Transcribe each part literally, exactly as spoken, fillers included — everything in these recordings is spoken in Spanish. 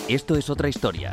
Esto es otra historia.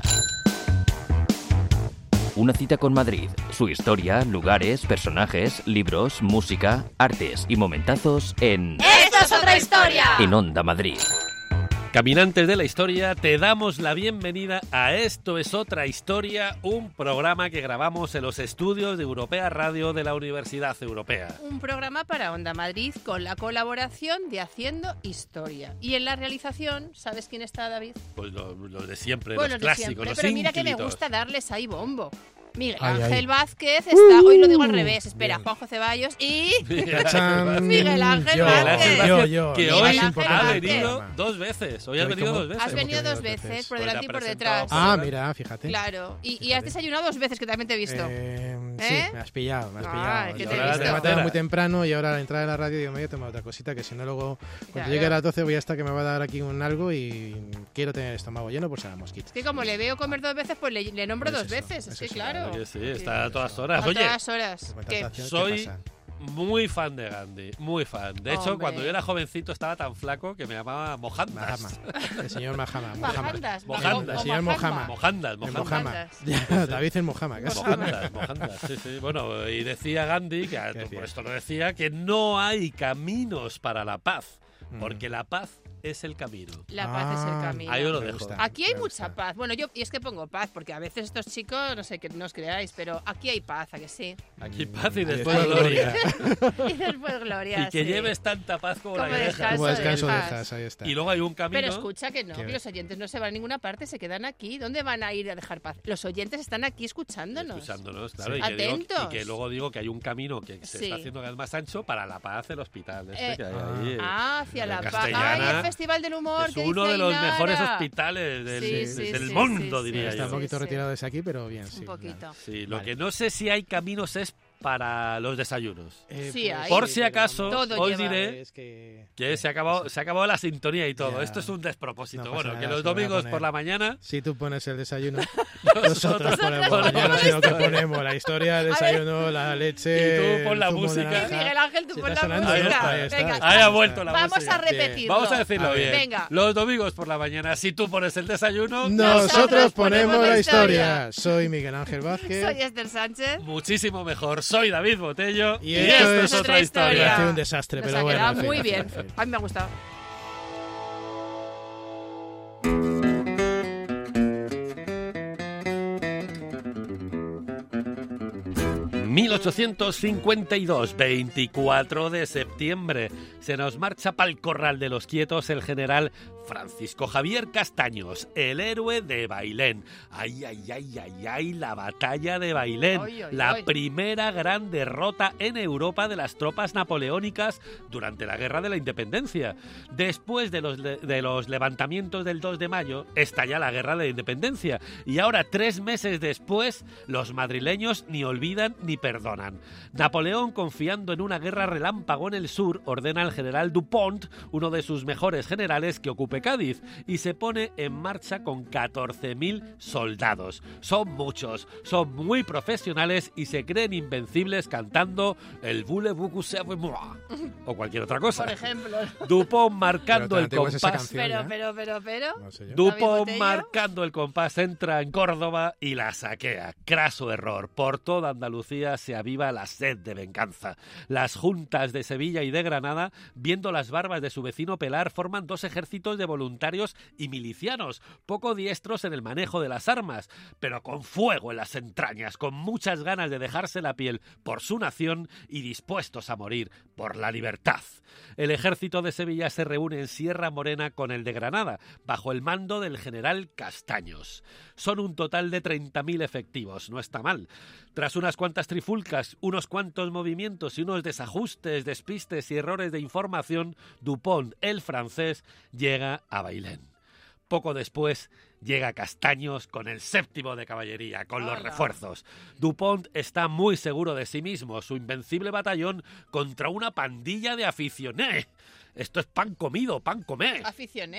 Una cita con Madrid, su historia, lugares, personajes, libros, música, artes y momentazos en... ¡Esto es otra historia! En Onda Madrid. Caminantes de la historia, te damos la bienvenida a Esto es otra historia, un programa que grabamos en los estudios de Europea Radio de la Universidad Europea. Un programa para Onda Madrid con la colaboración de Haciendo Historia. Y en la realización, ¿sabes quién está, David? Pues los lo de siempre, Bueno, los de clásicos, siempre, los pero mira que me ínclitos. gusta darles ahí bombo. Miguel Ay, Ángel ay. Vázquez está, hoy lo digo al revés, espera, Bien. Juanjo Ceballos y... Cachán. Miguel Ángel yo, Vázquez. yo, yo, que lo hoy más Ángel ha importante del venido programa. dos veces. Hoy ¿Yo has venido cómo? dos veces. Has venido ¿Cómo que dos dos veces, veces? por Pues te delante y ha por presentado detrás. por- Ah, mira, fíjate. Claro, y, y Fíjate. has desayunado dos veces, que también te he visto. Eh, sí, ¿Eh? me has pillado, me has Ay, pillado. que Yo te he ahora visto. me he levantado Espera. muy temprano y ahora al entrar en la radio digo, me voy a tomar otra cosita, que si no luego cuando Claro. llegue a las doce voy a estar que me va a dar aquí un algo y quiero tener el estómago lleno por si la mosquita. Es que como le veo comer dos veces, pues le, le nombro Pues dos eso, veces, es es que eso, claro. Claro que sí, está a todas horas. A Oye, todas horas. Con ¿Qué? tentación, ¿qué soy- pasa? muy fan de Gandhi, muy fan. De hecho, Hombre. cuando yo era jovencito estaba tan flaco que me llamaba Mohandas. Mahama. El señor Mahama. Mahama. Majandas. Mojandas. o- o Señor Mahama. Mohandas, El Mohandas. Mohama. Mohandas. Ya, David el Mohama. casi. Mohandas, Mohandas, sí, sí. Bueno, y decía Gandhi, que a- Qué por bien. esto lo decía, que no hay caminos para la paz, Mm. porque la paz es el camino. La paz es el Ah, camino. Ahí os lo Me dejo. gusta. Aquí hay Me mucha gusta. paz. Bueno, yo, y es que pongo paz, porque a veces estos chicos, no sé, que no os creáis, pero aquí hay paz, ¿a que sí? Aquí paz y Y después después gloria. Y después gloria, Y que sí. lleves tanta paz como, la Como que dejas. descanso Como descanso dejas. dejas, ahí está. Y luego hay un camino. Pero escucha que no, Que- que los oyentes no se van a ninguna parte, se quedan aquí. ¿Dónde van a ir a dejar paz? Los oyentes están aquí escuchándonos. Escuchándonos, claro. Sí. Y, que digo- Atentos. y que luego digo que hay un camino que se Sí. está haciendo cada vez más ancho para la paz del hospital. Este Eh, que hay ah. ahí. Ah, hacia En la paz. Castellana Ay, el Festival del Humor. Es que uno dice de los Ainara. mejores hospitales del, Sí, sí, del sí, mundo, sí, diría sí, Está yo. un poquito sí. retirado desde aquí, pero bien, sí. Un poquito. Sí, lo Vale. que no sé si hay caminos es para los desayunos. Eh, Sí, hay. Por si pero acaso, Todo os lleva- diré Es que... que se ha acabado, se ha acabado la sintonía y todo. Ya. Esto es un despropósito. No pasa bueno, nada, que los se lo voy a domingos poner. por la mañana Si tú pones el desayuno, nosotros nosotros ponemos, ponemos yo no sé lo que esto. ponemos, la historia, el A ver. desayuno, la leche... Y tú pon la el zumo de música. naranja. Sí, Miguel Ángel, tú Sí, pon está la sonando, Ahí música. está, ahí está, Venga, está. Ahí ha vuelto la vamos música. a repetirlo. Vamos a decirlo A ver. bien. Venga. Los domingos por la mañana, si tú pones el desayuno, Nosotros ponemos la historia. historia. Soy Miguel Ángel Vázquez. Soy Esther Sánchez. muchísimo mejor. Soy David Botello Y y, esto esto es es otra otra historia. historia. Ha sido un desastre, Nos pero ha bueno. quedado en fin, muy en fin, bien. en fin. A mí me ha gustado. mil ochocientos cincuenta y dos, veinticuatro de septiembre. Se nos marcha pa'l corral de los quietos el general Francisco Javier Castaños, el héroe de Bailén. Ay, ay, ay, ay, ay, la batalla de Bailén. Ay, ay, la ay. primera gran derrota en Europa de las tropas napoleónicas durante la Guerra de la Independencia. Después de los, le- de los levantamientos del dos de mayo, estalla la Guerra de la Independencia. Y ahora, tres meses después, los madrileños ni olvidan ni perdonan. Napoleón, confiando en una guerra relámpago en el sur, ordena al general Dupont, uno de sus mejores generales, que ocupe Cádiz, y se pone en marcha con catorce mil soldados. Son muchos, son muy profesionales y se creen invencibles cantando el Voulez-vous coucher avec moi o cualquier otra cosa. Por ejemplo. Dupont marcando Pero el tan antigua es esa compás. canción. Pero, ya. pero, pero, pero. No sé yo. David Dupont Botello. marcando el compás entra en Córdoba y la saquea. Craso error. Por toda Andalucía se aviva la sed de venganza. Las juntas de Sevilla y de Granada, viendo las barbas de su vecino Pelar, forman dos ejércitos de voluntarios y milicianos, poco diestros en el manejo de las armas, pero con fuego en las entrañas, con muchas ganas de dejarse la piel por su nación y dispuestos a morir por la libertad. El ejército de Sevilla se reúne en Sierra Morena con el de Granada, bajo el mando del general Castaños. Son un total de treinta mil efectivos, no está mal. Tras unas cuantas trifulcas, unos cuantos movimientos y unos desajustes, despistes y errores de información, Dupont, el francés, llega a Bailén. Poco después llega Castaños con el séptimo de caballería, con los Hola. refuerzos. Dupont está muy seguro de sí mismo, su invencible batallón contra una pandilla de aficionés. Esto es pan comido, pan comé. Aficioné.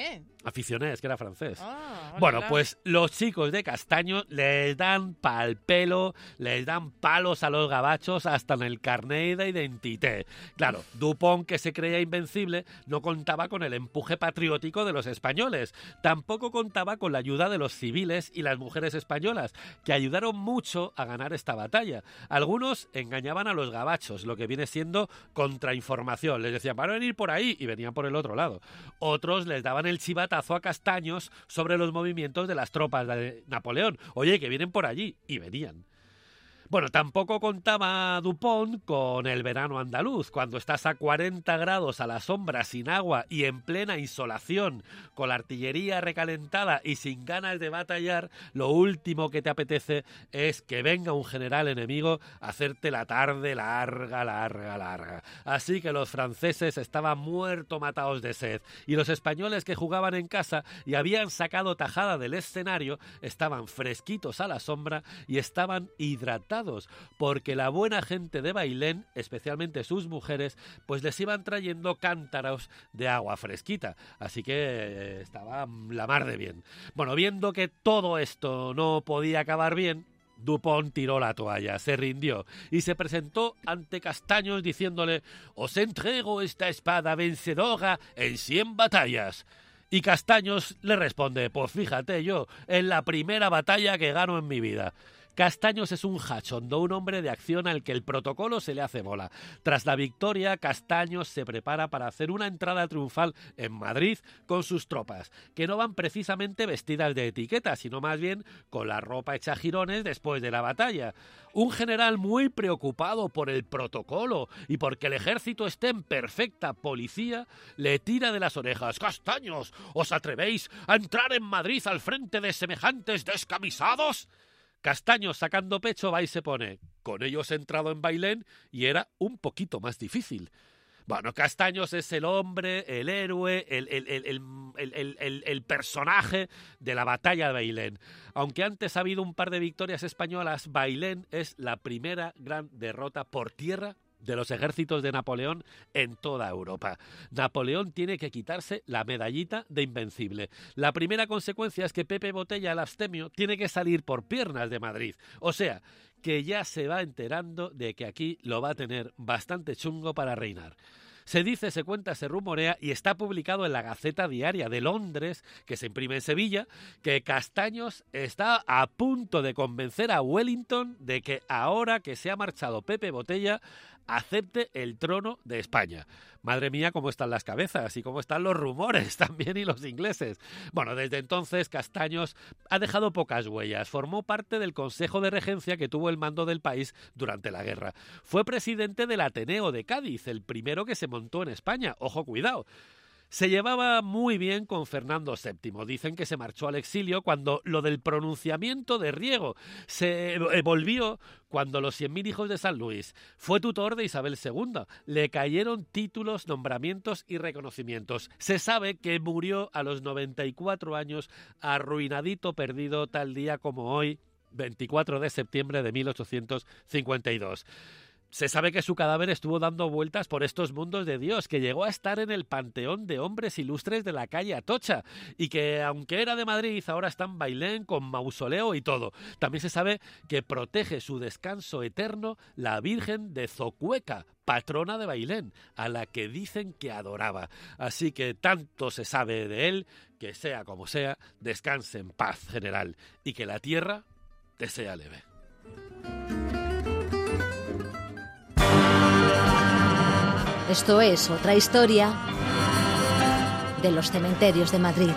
Aficionés, que era francés. Ah, hola, bueno, hola. pues los chicos de Castaños les dan pal pelo, les dan palos a los gabachos hasta en el carnet de identité. Claro, Dupont, que se creía invencible, no contaba con el empuje patriótico de los españoles. Tampoco contaba con la ayuda de los civiles y las mujeres españolas, que ayudaron mucho a ganar esta batalla. Algunos engañaban a los gabachos, lo que viene siendo contrainformación. Les decían, van a venir por ahí, y venían por el otro lado. Otros les daban el chivatazo a Castaños sobre los movimientos de las tropas de Napoleón. Oye, que vienen por allí. Y venían. Bueno, tampoco contaba Dupont con el verano andaluz, cuando estás a cuarenta grados a la sombra, sin agua y en plena insolación, con la artillería recalentada y sin ganas de batallar, lo último que te apetece es que venga un general enemigo a hacerte la tarde larga, larga, larga. Así que los franceses estaban muerto matados de sed, y los españoles que jugaban en casa y habían sacado tajada del escenario estaban fresquitos a la sombra y estaban hidratados, porque la buena gente de Bailén, especialmente sus mujeres, pues les iban trayendo cántaros de agua fresquita, así que eh, estaba la mar de bien. Bueno, viendo que todo esto no podía acabar bien, Dupont tiró la toalla, se rindió y se presentó ante Castaños diciéndole: «Os entrego esta espada vencedora en cien batallas». Y Castaños le responde: «Pues fíjate yo, en la primera batalla que gano en mi vida». Castaños es un hachondo, un hombre de acción al que el protocolo se le hace bola. Tras la victoria, Castaños se prepara para hacer una entrada triunfal en Madrid con sus tropas, que no van precisamente vestidas de etiqueta, sino más bien con la ropa hecha jirones después de la batalla. Un general muy preocupado por el protocolo y porque el ejército esté en perfecta policía, le tira de las orejas: «Castaños, ¿os atrevéis a entrar en Madrid al frente de semejantes descamisados?». Castaños, sacando pecho, va y se pone: «Con ellos he entrado en Bailén y era un poquito más difícil». Bueno, Castaños es el hombre, el héroe, el, el, el, el, el, el, el personaje de la batalla de Bailén. Aunque antes ha habido un par de victorias españolas, Bailén es la primera gran derrota por tierra de los ejércitos de Napoleón en toda Europa. Napoleón tiene que quitarse la medallita de invencible. La primera consecuencia es que Pepe Botella, el abstemio, tiene que salir por piernas de Madrid. O sea, que ya se va enterando de que aquí lo va a tener bastante chungo para reinar. Se dice, se cuenta, se rumorea y está publicado en la Gaceta Diaria de Londres, que se imprime en Sevilla, que Castaños está a punto de convencer a Wellington de que ahora que se ha marchado Pepe Botella, acepte el trono de España. Madre mía, cómo están las cabezas y cómo están los rumores también, y los ingleses. Bueno, desde entonces Castaños ha dejado pocas huellas. Formó parte del Consejo de Regencia que tuvo el mando del país durante la guerra. Fue presidente del Ateneo de Cádiz, el primero que se montó en España. Ojo, cuidado. Se llevaba muy bien con Fernando séptimo. Dicen que se marchó al exilio cuando lo del pronunciamiento de Riego. Se volvió cuando los cien mil hijos de San Luis. Fue tutor de Isabel segunda. Le cayeron títulos, nombramientos y reconocimientos. Se sabe que murió a los noventa y cuatro años, arruinadito, perdido, tal día como hoy, veinticuatro de septiembre de mil ochocientos cincuenta y dos. Se sabe que su cadáver estuvo dando vueltas por estos mundos de Dios, que llegó a estar en el panteón de hombres ilustres de la calle Atocha, y que, aunque era de Madrid, ahora está en Bailén con mausoleo y todo. También se sabe que protege su descanso eterno la Virgen de Zocueca, patrona de Bailén, a la que dicen que adoraba. Así que tanto se sabe de él, que sea como sea, descanse en paz, general, y que la tierra te sea leve. Esto es otra historia de los cementerios de Madrid.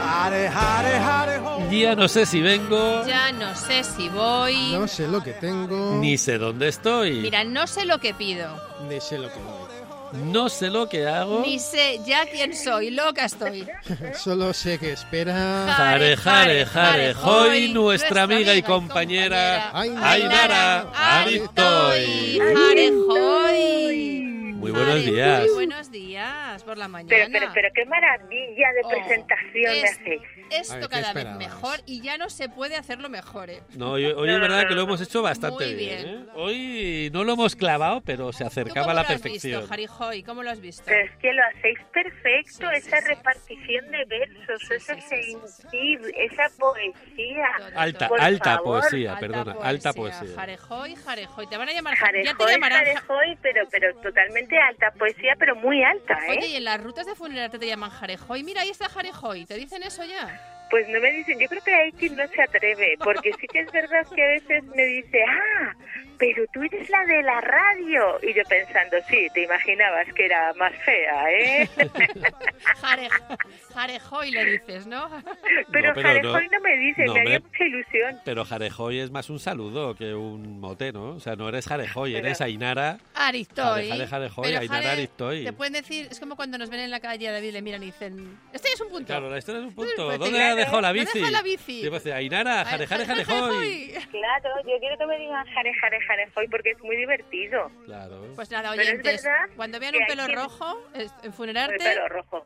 Ya no sé si vengo, Ya no sé si voy. No sé lo que tengo, ni sé dónde estoy, Mira, no sé lo que pido. ni sé lo que voy. no sé lo que hago. Ni sé ya quién soy. Loca estoy. Solo sé que espera Jare, jare, jare, hoy, nuestra amiga y compañera Ainara Aristoy. Jare, hoy. Muy buenos Jare, días. Muy buenos días. por la mañana. Pero, pero, pero qué maravilla de Oh, presentación me es- hacéis. Esto A ver, ¿qué cada vez esperabas? mejor y ya no se puede hacerlo mejor, ¿eh? No, hoy, hoy es verdad que lo hemos hecho bastante Muy bien. bien. ¿eh? Hoy no lo hemos clavado, pero se ¿Tú acercaba cómo a la lo has perfección. visto, Jarijoy? ¿Cómo lo has visto? Pero es que lo hacéis perfecto, Sí, esa sí, sí. repartición de versos, Sí, ese sí, sí, sí, sí. sentir, esa poesía. Todo, Alta, Por alta favor. poesía, Alta perdona, poesía. alta poesía. Jarejoy, Jarejoy. Te van a llamar Ja- ya te Jarejoy, llamarán Ja- jarejoy, pero, pero totalmente alta poesía, pero muy alta, ¿eh? Oye, y en las rutas de funerarte te llaman Jarejoy. Mira, ahí está Jarejoy. ¿Te dicen eso ya? Pues no me dicen, yo creo que hay quien no se atreve, porque sí que es verdad que a veces me dice, ah, pero tú eres la de la radio. Y yo pensando, sí, te imaginabas que era más fea, ¿eh? Jare, Jarejoy le dices, ¿no? Pero, No, pero jarejoy no- no me dice, no, me haría me- mucha ilusión. Pero Jarejoy es más un saludo que un mote, ¿no? O sea, no eres Jarejoy, Pero- eres Ainara. Aristoy. Jare, jare, joy, Pero, Ainara Jare, Aristoy. Te pueden decir, es como cuando nos ven en la calle a David le miran y dicen, este es un punto. Claro, la historia es un punto. Pues ¿Dónde claro, ha dejado la ¿dónde bici? dejó la bici? Y pues, Ainara, Jare, Jare, Jarejoy. Claro, yo quiero que me digan jare, jare, jarejoy, porque es muy divertido. Claro. Pues nada, Pero es oyentes, verdad cuando vean que un hay pelo quien- rojo es- en El funerarte, pelo rojo.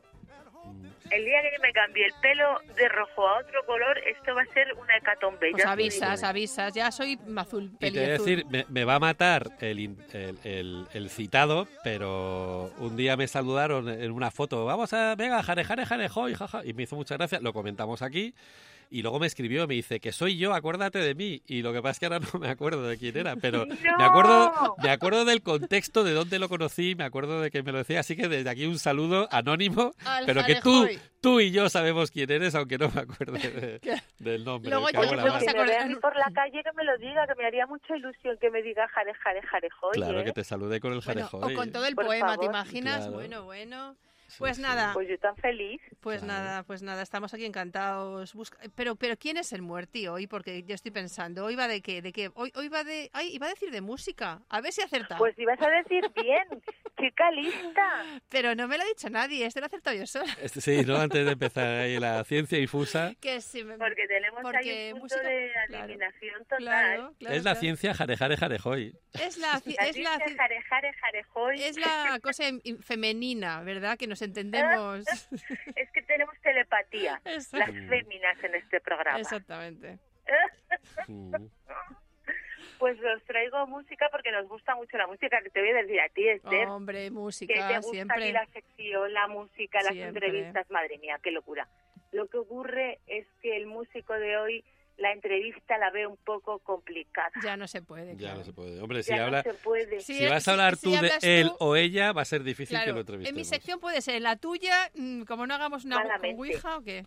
El día que yo me cambie el pelo de rojo a otro color, esto va a ser una hecatombe. pues ya te avisas, digo. avisas. Ya soy azul, Y te voy a peliazul. decir, me, me va a matar el, in- el, el- el citado, pero un día me saludaron en una foto. Vamos a, venga, jare, jare, jare, joy, jaja. Y me hizo mucha gracia, lo comentamos aquí. Y luego me escribió, me dice que soy yo, acuérdate de mí. Y lo que pasa es que ahora no me acuerdo de quién era, pero ¡No! me acuerdo, me acuerdo del contexto de dónde lo conocí, me acuerdo de que me lo decía. Así que desde aquí un saludo anónimo, Al pero que tú, Jarejoy. tú y yo sabemos quién eres, aunque no me acuerde de- ¿Qué? del nombre. Luego me yo cago Oye, en la me pues mar. vas si a me acordar- vean por la calle que me lo diga, que me haría mucha ilusión que me diga jare, jare, jarejoy, Claro, ¿eh? que te saludé con el Bueno, jarejoy. o con todo el Por poema, ¿te favor. imaginas? Claro. Bueno, bueno. Sí, Pues sí. nada, Pues yo tan feliz. pues Claro. nada, pues nada, estamos aquí encantados. Busca- Pero, pero ¿quién es el muerti hoy? Porque yo estoy pensando, ¿hoy va de qué? ¿De qué? Hoy, hoy va de, ay, iba a decir de música. A ver si acerta. Pues ibas a decir bien, chica lista. Pero no me lo ha dicho nadie, este lo he acertado yo sola. Este, sí, ¿no? Antes de empezar ahí la ciencia difusa. Que sí me... Porque tenemos Porque ahí un punto música- de claro, eliminación total. Claro, claro, Es la claro. ciencia jare, jare, jarejoy. Es la, ci- La es la, ciencia ci- jare, jare, jarejoy. es la cosa em- em- femenina, ¿verdad? Que nos entendemos. Es que tenemos telepatía, Exacto. las féminas en este programa. Exactamente. Mm. Pues os traigo música porque nos gusta mucho la música, que te voy a decir a ti, Esther, Hombre, que te música, gusta a ti siempre. la sección, la música, las Siempre. entrevistas, madre mía, qué locura. Lo que ocurre es que el músico de hoy, la entrevista la ve un poco complicada. Ya no se puede. Ya claro. no se puede. Hombre, si, Ya habla, no se puede. Sí, si vas a si- hablar si tú de hablas él tú- o ella, va a ser difícil que Claro, lo entrevistemos. en mi sección puede ser, en la tuya, mm, como no hagamos una con Malamente. Ouija o qué.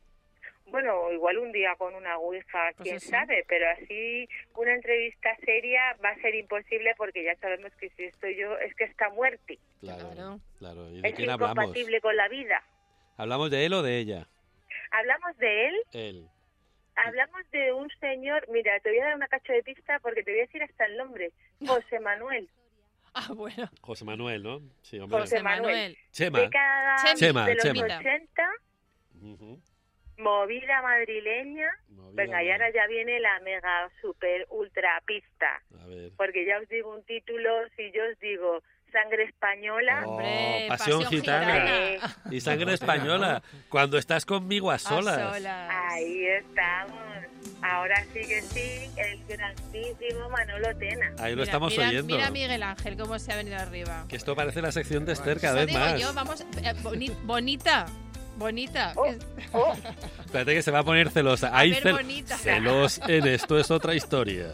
Bueno, igual un día con una ouija, Pues quién eso. sabe, pero así una entrevista seria va a ser imposible porque ya sabemos que si estoy yo es que está muerto. Claro, Claro. claro. ¿Y de Es quién hablamos? incompatible con la vida. ¿Hablamos de él o de ella? Hablamos de él, Él. hablamos de un señor, mira, te voy a dar una cacho de pista porque te voy a decir hasta el nombre, José Manuel. Ah, bueno. José Manuel, ¿no? Sí, hombre. José José Manuel. Manuel. Chema. Década Chema, de los Chema. ochenta, Ujú. movida madrileña. Movida Venga, y ahora ya viene la mega, super, ultra pista. A ver. Porque ya os digo un título, si yo os digo Sangre Española, Oh, Hombre, pasión pasión gitana. Eh, Y sangre española. Cuando estás conmigo a A solas. solas. ahí estamos. Ahora sí que sí, el grandísimo Manolo Tena. Ahí lo Mira, estamos mira, oyendo. Mira a Miguel Ángel cómo se ha venido arriba. Que esto parece la sección de Esther cada Eso vez digo más. yo, vamos, eh, boni- bonita, bonita. Oh, Es- oh, Espérate que se va a poner celosa. A Hay ver, cel- bonita. celos en esto es otra historia.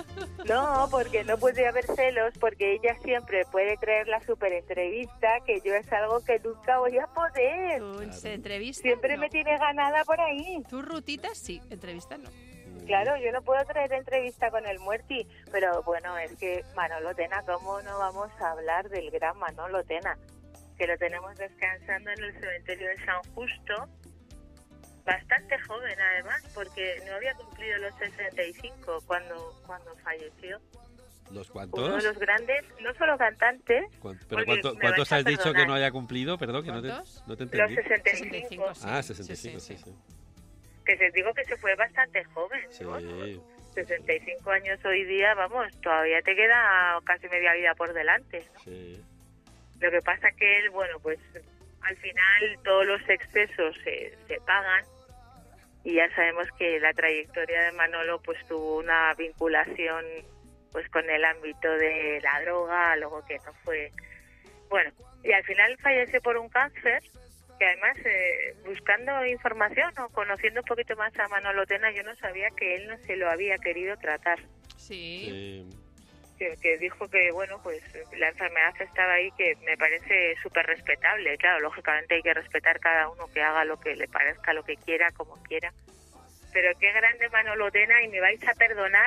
no, porque no puede haber celos, porque ella siempre puede traer la super entrevista, que yo es algo que nunca voy a poder. Tú se entrevista. Siempre no. me tiene ganada por ahí. Tú rutitas sí, entrevista no. Claro, yo no puedo traer entrevista con el muerti, pero bueno, es que Manolo Tena, ¿cómo no vamos a hablar del gran Manolo Tena? Que lo tenemos descansando en el cementerio de San Justo, bastante joven además, porque no había cumplido los sesenta y cinco cuando, cuando falleció. ¿Los Uno de cuantos? los grandes, no solo cantantes, ¿Cuán- ¿Pero porque cuánto- me cuántos vais a has dicho que perdonar. no haya cumplido? Perdón, que no te, ¿Cuántos? no te los entendí. sesenta y sesenta y cinco, cinco, sí. Ah, sesenta y cinco, Sí, sí, sí, sí. que se digo que se fue bastante joven, Sí. ¿no? sesenta y cinco años hoy día, vamos, todavía te queda casi media vida por delante, ¿no? Sí. Lo que pasa que él, bueno, pues al final todos los excesos se, se pagan y ya sabemos que la trayectoria de Manolo pues tuvo una vinculación pues con el ámbito de la droga, luego que no fue... Bueno, y al final falleció por un cáncer, que además eh, buscando información o conociendo un poquito más a Manolo Tena, yo no sabía que él no se lo había querido tratar. Sí. Sí. Que, que dijo que, bueno, pues la enfermedad estaba ahí, que me parece súper respetable. Claro, lógicamente hay que respetar cada uno que haga lo que le parezca, lo que quiera, como quiera. Pero qué grande Manolo Tena, y me vais a perdonar,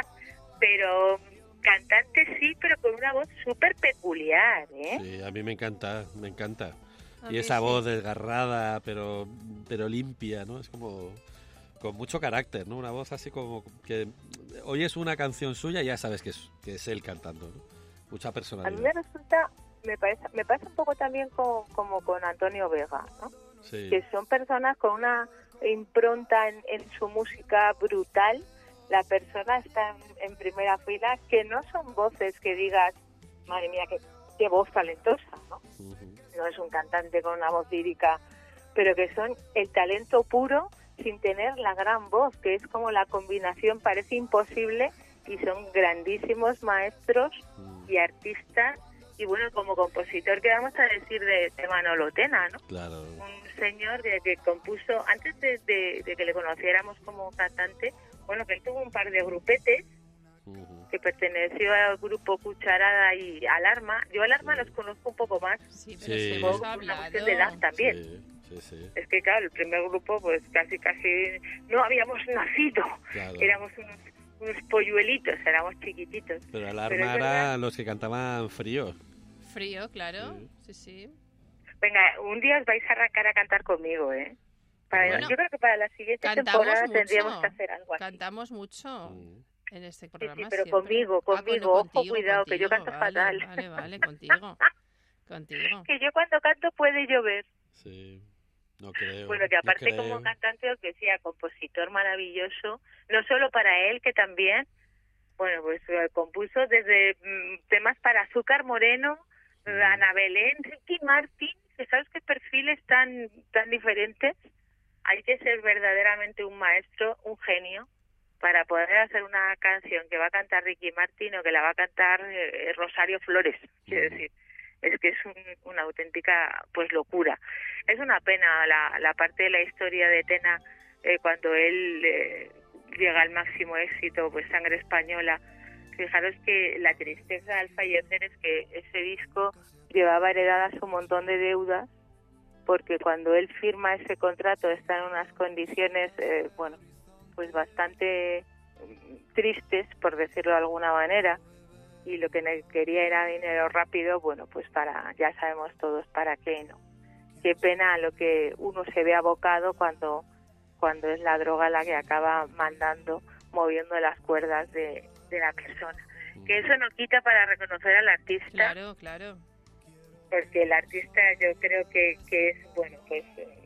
pero cantante sí, pero con una voz súper peculiar, ¿eh? Sí, a mí me encanta, me encanta. A Y mí esa sí. voz desgarrada, pero, pero limpia, ¿no? Es como con mucho carácter, ¿no? Una voz así como que oyes una canción suya y ya sabes que es, que es él cantando, ¿no? Mucha A mí personalidad. me resulta, me parece, me pasa un poco también con, como con Antonio Vega, ¿no? Sí. Que son personas con una impronta en, en su música brutal. La persona está en, en primera fila, que no son voces que digas, madre mía, qué, qué voz talentosa, ¿no? Ujú. No es un cantante con una voz lírica, pero que son el talento puro sin tener la gran voz, que es como la combinación, parece imposible, y son grandísimos maestros Mm, y artistas. Y bueno, como compositor, ¿qué vamos a decir de, de Manolo Tena, no? claro. Un señor que, que compuso, antes de, de- de que le conociéramos como cantante, bueno, que él tuvo un par de grupetes, Ujú. que perteneció al grupo Cucharada y Alarma. Yo Alarma Sí. los conozco un poco más, Sí, pero Sí. sí supongo hemos que por una hablado. cuestión de edad también. Sí, sí, sí. Es que claro, el primer grupo pues casi casi no habíamos nacido, Claro. éramos unos, unos polluelitos, éramos chiquititos. Pero Pero Alarma es era verdad. los que cantaban frío. Frío, claro. Sí. Sí, sí. Venga, un día os vais a arrancar a cantar conmigo, ¿eh? Para- Bueno, yo creo que para la siguiente Cantamos temporada mucho. tendríamos que hacer algo así. Cantamos mucho Mm. en este Sí, programa. sí, pero siempre. conmigo, Ah, con- conmigo, ojo, contigo, cuidado, que yo contigo, canto vale, fatal. Vale, vale, contigo. Contigo. Que yo cuando canto puede llover. Sí. No creo. Bueno, que no aparte creo. como cantante, os decía, compositor maravilloso, no solo para él, que también, bueno, pues eh, compuso desde mm, temas para Azúcar Moreno, Mm. Ana Belén, Ricky Martin, que sabes qué perfiles tan, tan diferentes. Hay que ser verdaderamente un maestro, un genio, para poder hacer una canción que va a cantar Ricky Martin o que la va a cantar eh, Rosario Flores, quiero Mm. decir. Es que es un- una auténtica pues locura. Es una pena la, la parte de la historia de Tena, eh, cuando él eh, llega al máximo éxito, pues Sangre Española. Fijaros que la tristeza al fallecer es que ese disco llevaba heredadas un montón de deudas, porque cuando él firma ese contrato está en unas condiciones, eh, bueno, pues bastante mm, tristes, por decirlo de alguna manera, y lo que ne- quería era dinero rápido, bueno, pues para, ya sabemos todos para qué, ¿no? Qué pena a lo que uno se ve abocado cuando, cuando es la droga la que acaba mandando, moviendo las cuerdas de, de la persona. Que eso no quita para reconocer al artista, Claro, claro. porque el artista yo creo que, que es, bueno, pues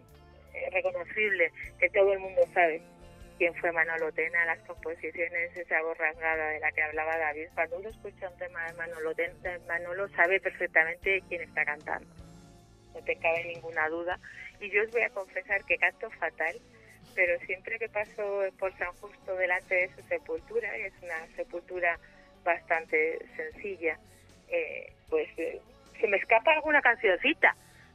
eh, reconocible, que todo el mundo sabe quién fue Manolo Tena, las composiciones, esa voz rasgada de la que hablaba David. Cuando uno escucha un tema de Manolo Tena, Manolo sabe perfectamente quién está cantando, no te cabe ninguna duda. Y yo os voy a confesar que canto fatal, pero siempre que paso por San Justo delante de su sepultura, y es una sepultura bastante sencilla, eh, pues eh, se me escapa alguna cancioncita,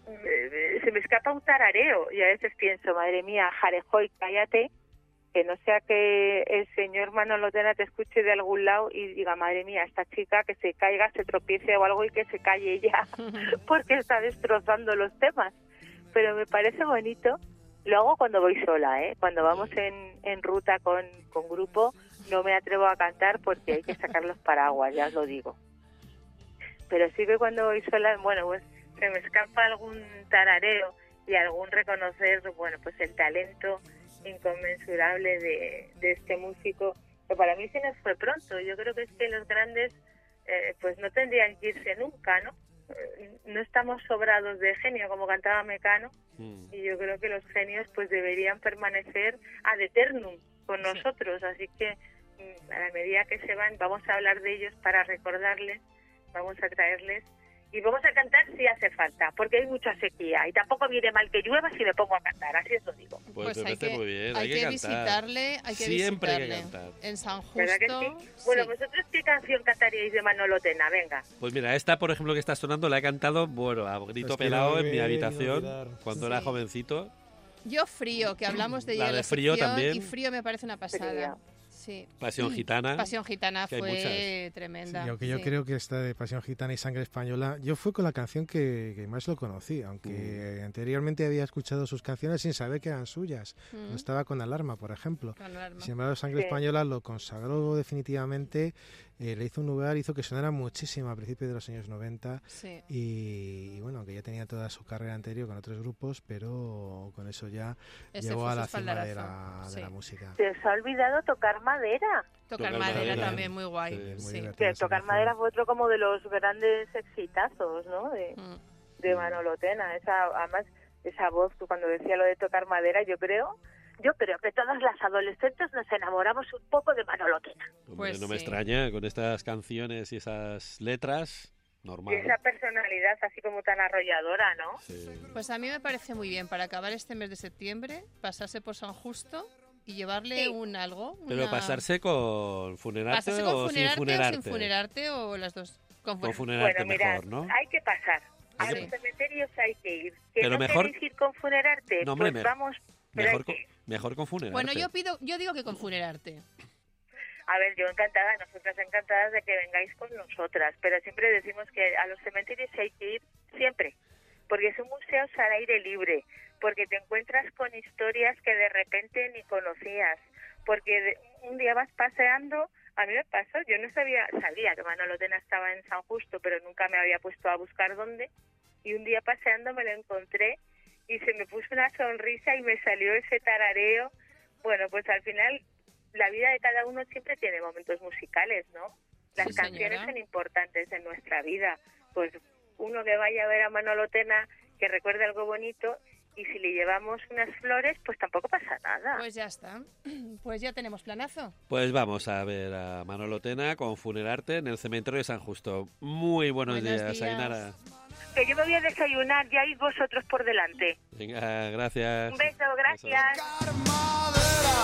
eh, se me escapa un tarareo, y a veces pienso, madre mía, Jarejoy, cállate, que no sea que el señor Manolo Tena te escuche de algún lado y diga, madre mía, esta chica que se caiga, se tropiece o algo y que se calle ella, porque está destrozando los temas. Pero me parece bonito. Lo hago cuando voy sola, ¿eh? Cuando vamos en, en ruta con, con grupo, no me atrevo a cantar porque hay que sacar los paraguas, ya os lo digo. Pero sí que cuando voy sola, bueno, pues se me escapa algún tarareo y algún reconocer, bueno, pues el talento inconmensurable de, de este músico, que para mí se nos fue pronto. Yo creo que es que los grandes eh, pues no tendrían que irse nunca, ¿no? Eh, no estamos sobrados de genio, como cantaba Mecano, Mm. y yo creo que los genios pues deberían permanecer ad eternum con Sí. nosotros, así que mm, a la medida que se van vamos a hablar de ellos para recordarles, vamos a traerles, y vamos a cantar si hace falta, porque hay mucha sequía y tampoco viene mal que llueva si me pongo a cantar, así os lo digo. Pues, Pues me hay parece que, muy bien, hay hay que, que cantar. visitarle, hay que Siempre hay visitarle. que cantar. En San Justo. ¿Verdad que sí? Bueno, sí. ¿vosotros qué canción cantaríais de Manolo Tena? Venga. Pues mira, esta, por ejemplo, que está sonando, la he cantado, bueno, a grito Pues que pelado no en mi me habitación, olvidar. cuando Sí. era jovencito. Yo Frío, que hablamos de ella La en de la Frío sección, también. y Frío me parece una pasada. Frío. Sí. Pasión Gitana. Pasión Gitana que hay fue muchas. tremenda. Sí, aunque yo sí. creo que esta de Pasión Gitana y Sangre Española, yo fue con la canción que, que más lo conocí, aunque anteriormente había escuchado sus canciones sin saber que eran suyas. Mm. No estaba con Alarma, por ejemplo. Con alarma. Sin embargo, Sangre Sí. Española lo consagró definitivamente, eh, le hizo un lugar, hizo que sonara muchísimo a principios de los años noventa Sí. y, y bueno, que ya tenía toda su carrera anterior con otros grupos, pero con eso ya Ese llegó fue a su la cima de espaldarazo. la, de Sí. la música. Se os ha olvidado tocar madera. Tocar Tocar madera madera. también, muy guay. Sí, muy sí. divertido. Que esa tocar canción. madera fue otro como de los grandes exitazos, ¿no? De, Mm. de Manolo Tena. Esa, además, esa voz, tú cuando decía lo de tocar madera, yo creo, yo creo que todas las adolescentes nos enamoramos un poco de Manolo Tena. Hombre, Pues no me sí. extraña, con estas canciones y esas letras, Y normal. esa personalidad así como tan arrolladora, ¿no? Sí. Pues a mí me parece muy bien para acabar este mes de septiembre, pasarse por San Justo y llevarle Sí. un algo. Pero una- pasarse con funerarte pasarse con o sin funerarte o funerarte. sin funerarte o las dos. Con Con funer- funerarte Bueno, mirad, mejor, ¿no? hay que pasar. A Sí. los cementerios hay que ir. ¿Que Pero no mejor- queréis ir con funerarte? No, hombre, pues me- vamos. pero Mejor hay con, que ir. mejor con funerarte. Bueno, yo pido, yo digo que con funerarte. A ver, yo encantada, nosotras encantadas de que vengáis con nosotras, pero siempre decimos que a los cementerios hay que ir siempre, porque son museos al aire libre, porque te encuentras con historias que de repente ni conocías, porque de- un día vas paseando, a mí me pasó, yo no sabía, sabía que Manolo Tena estaba en San Justo, pero nunca me había puesto a buscar dónde, y un día paseando me lo encontré y se me puso una sonrisa y me salió ese tarareo. Bueno, pues al final la vida de cada uno siempre tiene momentos musicales, ¿no? Las Sí, canciones señora. son importantes en nuestra vida. Pues uno que vaya a ver a Manolo Tena, que recuerde algo bonito, y si le llevamos unas flores, pues tampoco pasa nada. Pues ya está. Pues ya tenemos planazo. Pues vamos a ver a Manolo Tena con funerarte en el cementerio de San Justo. Muy buenos, Buenos días, días. Ainara. Que yo me voy a desayunar, ya hay vosotros por delante. Venga, gracias. Un beso, gracias. Tocar madera,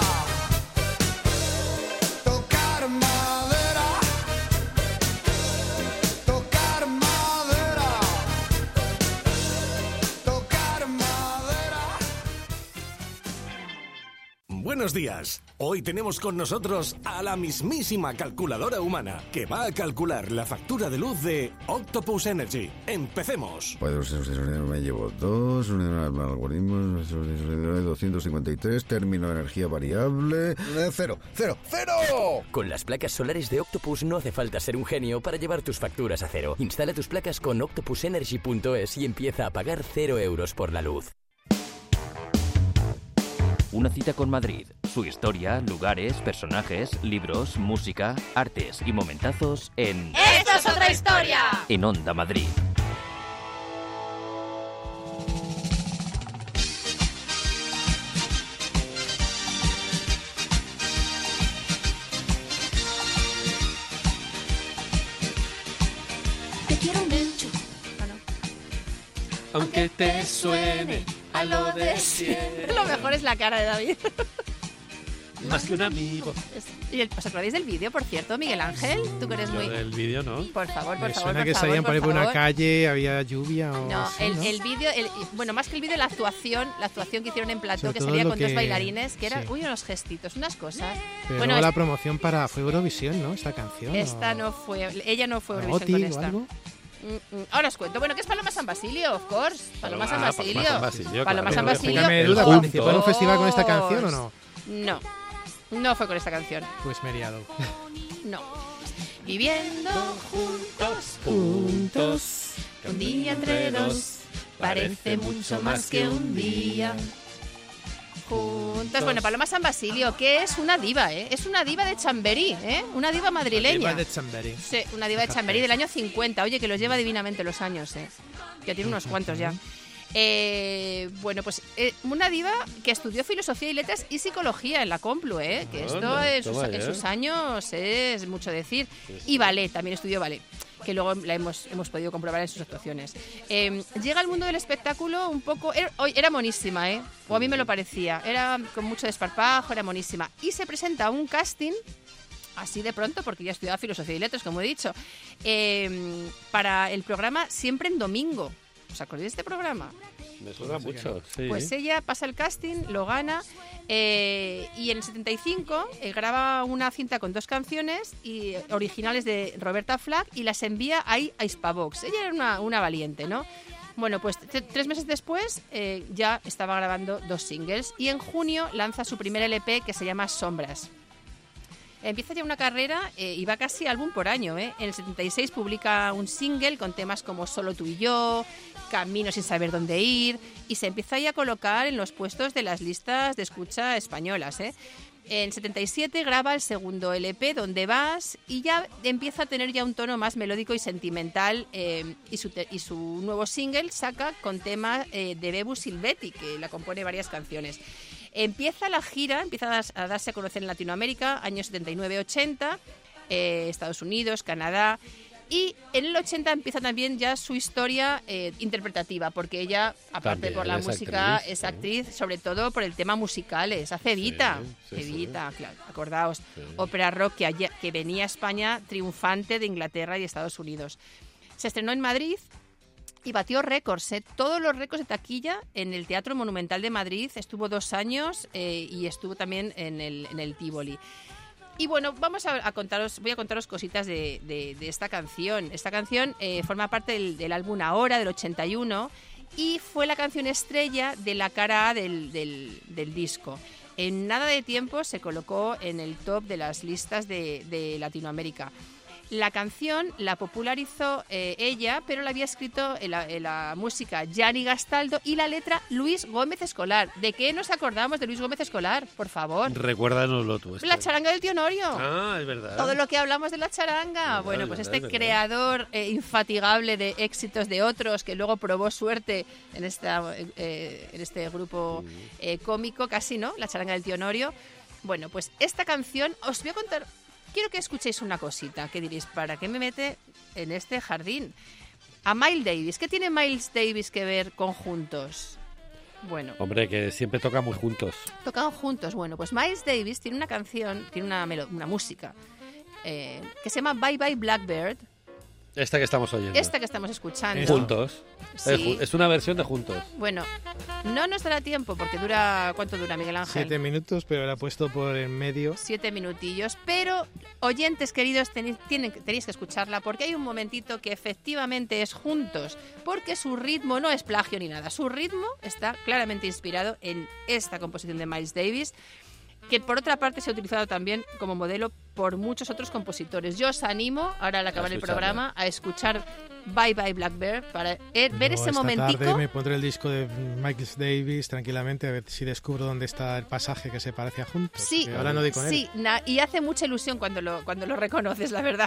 tocar madera, tocar madera, tocar madera. Buenos días. Hoy tenemos con nosotros a la mismísima calculadora humana que va a calcular la factura de luz de Octopus Energy. Empecemos. Pues me llevo dos, un algoritmo, doscientos cincuenta y tres, término de energía variable, eh, cero, cero, cero. Con las placas solares de Octopus no hace falta ser un genio para llevar tus facturas a cero. Instala tus placas con octopus energy punto es y empieza a pagar cero euros por la luz. Una cita con Madrid, su historia, lugares, personajes, libros, música, artes y momentazos en ¡Esto es otra historia! En Onda Madrid. Te quiero mucho. Aunque te suene a lo de siempre. Lo mejor es la cara de David. Más que un amigo. ¿Y el, ¿Os acordáis del vídeo, por cierto, Miguel Ángel? Tú que eres Yo muy... del vídeo, ¿no? Por favor, por Me favor, suena por que favor, salían por ahí por una favor. calle, había lluvia o No, así, el, ¿no? el vídeo, el- bueno, más que el vídeo, la actuación, la actuación que hicieron en plató, Sobre que todo salía lo con dos que- bailarines, que eran, sí. uy, unos gestitos, unas cosas. Pero bueno, luego es- la promoción para fue Eurovisión, ¿no? Esta canción. esta o- no fue, ella no fue o Eurovisión Oti con o esta. algo. Mm, mm. Ahora os cuento. Bueno, ¿qué es Paloma San Basilio? Of course. Paloma San Ah, Basilio. Paloma San Basilio, Paloma claro. San Pero Basilio. Déjame duda, of ¿participó en un festival con esta course. canción o no? No. No fue con esta canción. Pues me he liado. No. Viviendo juntos, Juntos. un día entre dos, parece mucho más que un día. Juntos. Bueno, Paloma San Basilio, que es una diva, ¿eh? Es una diva de Chamberí, ¿eh? Una diva madrileña. Diva de Chamberí. Sí, una diva de Chamberí del año cincuenta. Oye, que los lleva divinamente los años, ¿eh? Que tiene unos cuantos ya. Eh, bueno, pues eh, una diva que estudió filosofía y letras y psicología en la Complu, ¿eh? Que esto Anda, en sus, toma en ya. sus años es mucho decir. Y ballet, también estudió ballet. que luego la hemos, hemos podido comprobar en sus actuaciones. Eh, llega al mundo del espectáculo un poco... Era, era monísima, ¿eh? O a mí me lo parecía. Era con mucho desparpajo, era monísima. Y se presenta a un casting... así de pronto, porque ya estudiaba Filosofía y Letras, como he dicho, eh, para el programa Siempre en Domingo. ¿Os acordáis de este programa? Me suena mucho, sí. Pues ella pasa el casting, lo gana, eh, y en el setenta y cinco eh, graba una cinta con dos canciones y, originales de Roberta Flack y las envía ahí a Hispavox. Ella era una, una valiente, ¿no? Bueno, pues t- tres meses después eh, ya estaba grabando dos singles y en junio lanza su primer L P que se llama Sombras. Empieza ya una carrera eh, y va casi álbum por año. ¿eh? En el setenta y seis publica un single con temas como Solo tú y yo, Camino sin saber dónde ir, y se empieza ya a colocar en los puestos de las listas de escucha españolas. ¿eh? En el setenta y siete graba el segundo L P, Donde vas, y ya empieza a tener ya un tono más melódico y sentimental, eh, y, su te- y su nuevo single saca con tema eh, de Bebu Silvetti, que la compone varias canciones. Empieza la gira, empieza a, das- a darse a conocer en Latinoamérica, años setenta y nueve ochenta, eh, Estados Unidos, Canadá, y en el ochenta empieza también ya su historia eh, interpretativa, porque ella, aparte También por la es música, actriz, es sí. actriz, sobre todo por el tema musicales. Hace Evita, Sí, sí, Evita, sí. claro, acordaos, Sí. ópera rock que, allá- que venía a España triunfante de Inglaterra y Estados Unidos. Se estrenó en Madrid y batió récords, ¿eh? Todos los récords de taquilla en el Teatro Monumental de Madrid. Estuvo dos años eh, y estuvo también en el, en el Tívoli. Y bueno, vamos a, a contaros, voy a contaros cositas de, de, de esta canción. Esta canción eh, forma parte del, del álbum Ahora, del ochenta y uno, y fue la canción estrella de la cara A del, del, del disco. En nada de tiempo se colocó en el top de las listas de, de Latinoamérica. La canción la popularizó eh, ella, pero la había escrito en la, en la música Gianni Gastaldo y la letra Luis Gómez Escolar. ¿De qué nos acordamos de Luis Gómez Escolar? Por favor. Recuérdanoslo tú. La charanga del tío Norio. Ah, es verdad. Todo lo que hablamos de la charanga. Verdad, Bueno, pues verdad, este verdad. creador eh, infatigable de éxitos de otros, que luego probó suerte en, esta, eh, en este grupo eh, cómico, casi, ¿no? La charanga del tío Norio. Bueno, pues esta canción, os voy a contar... Quiero que escuchéis una cosita, que diréis, ¿para qué me mete en este jardín? A Miles Davis. ¿Qué tiene Miles Davis que ver con Juntos? Bueno, Hombre, que siempre toca muy juntos. tocan juntos. Bueno, pues Miles Davis tiene una canción, tiene una, melo- una música eh, que se llama Bye Bye Blackbird. Esta que estamos oyendo. Esta que estamos escuchando. Juntos. Sí. Es, ju- es una versión de Juntos. Bueno, no nos dará tiempo porque dura... ¿Cuánto dura, Miguel Ángel? Siete minutos, pero la he puesto por en medio. Siete minutillos, pero oyentes queridos tenéis, tienen, tenéis que escucharla porque hay un momentito que efectivamente es Juntos, porque su ritmo no es plagio ni nada, su ritmo está claramente inspirado en esta composición de Miles Davis, que por otra parte se ha utilizado también como modelo por muchos otros compositores. Yo os animo, ahora al acabar el escucharla. programa, a escuchar Bye Bye Blackbird para eh, ver Yo ese esta momentico. tarde me pondré el disco de Miles Davis tranquilamente a ver si descubro dónde está el pasaje que se parece a Juntos. Sí, que ahora no doy con sí, él. na- y hace mucha ilusión cuando lo, cuando lo reconoces, la verdad.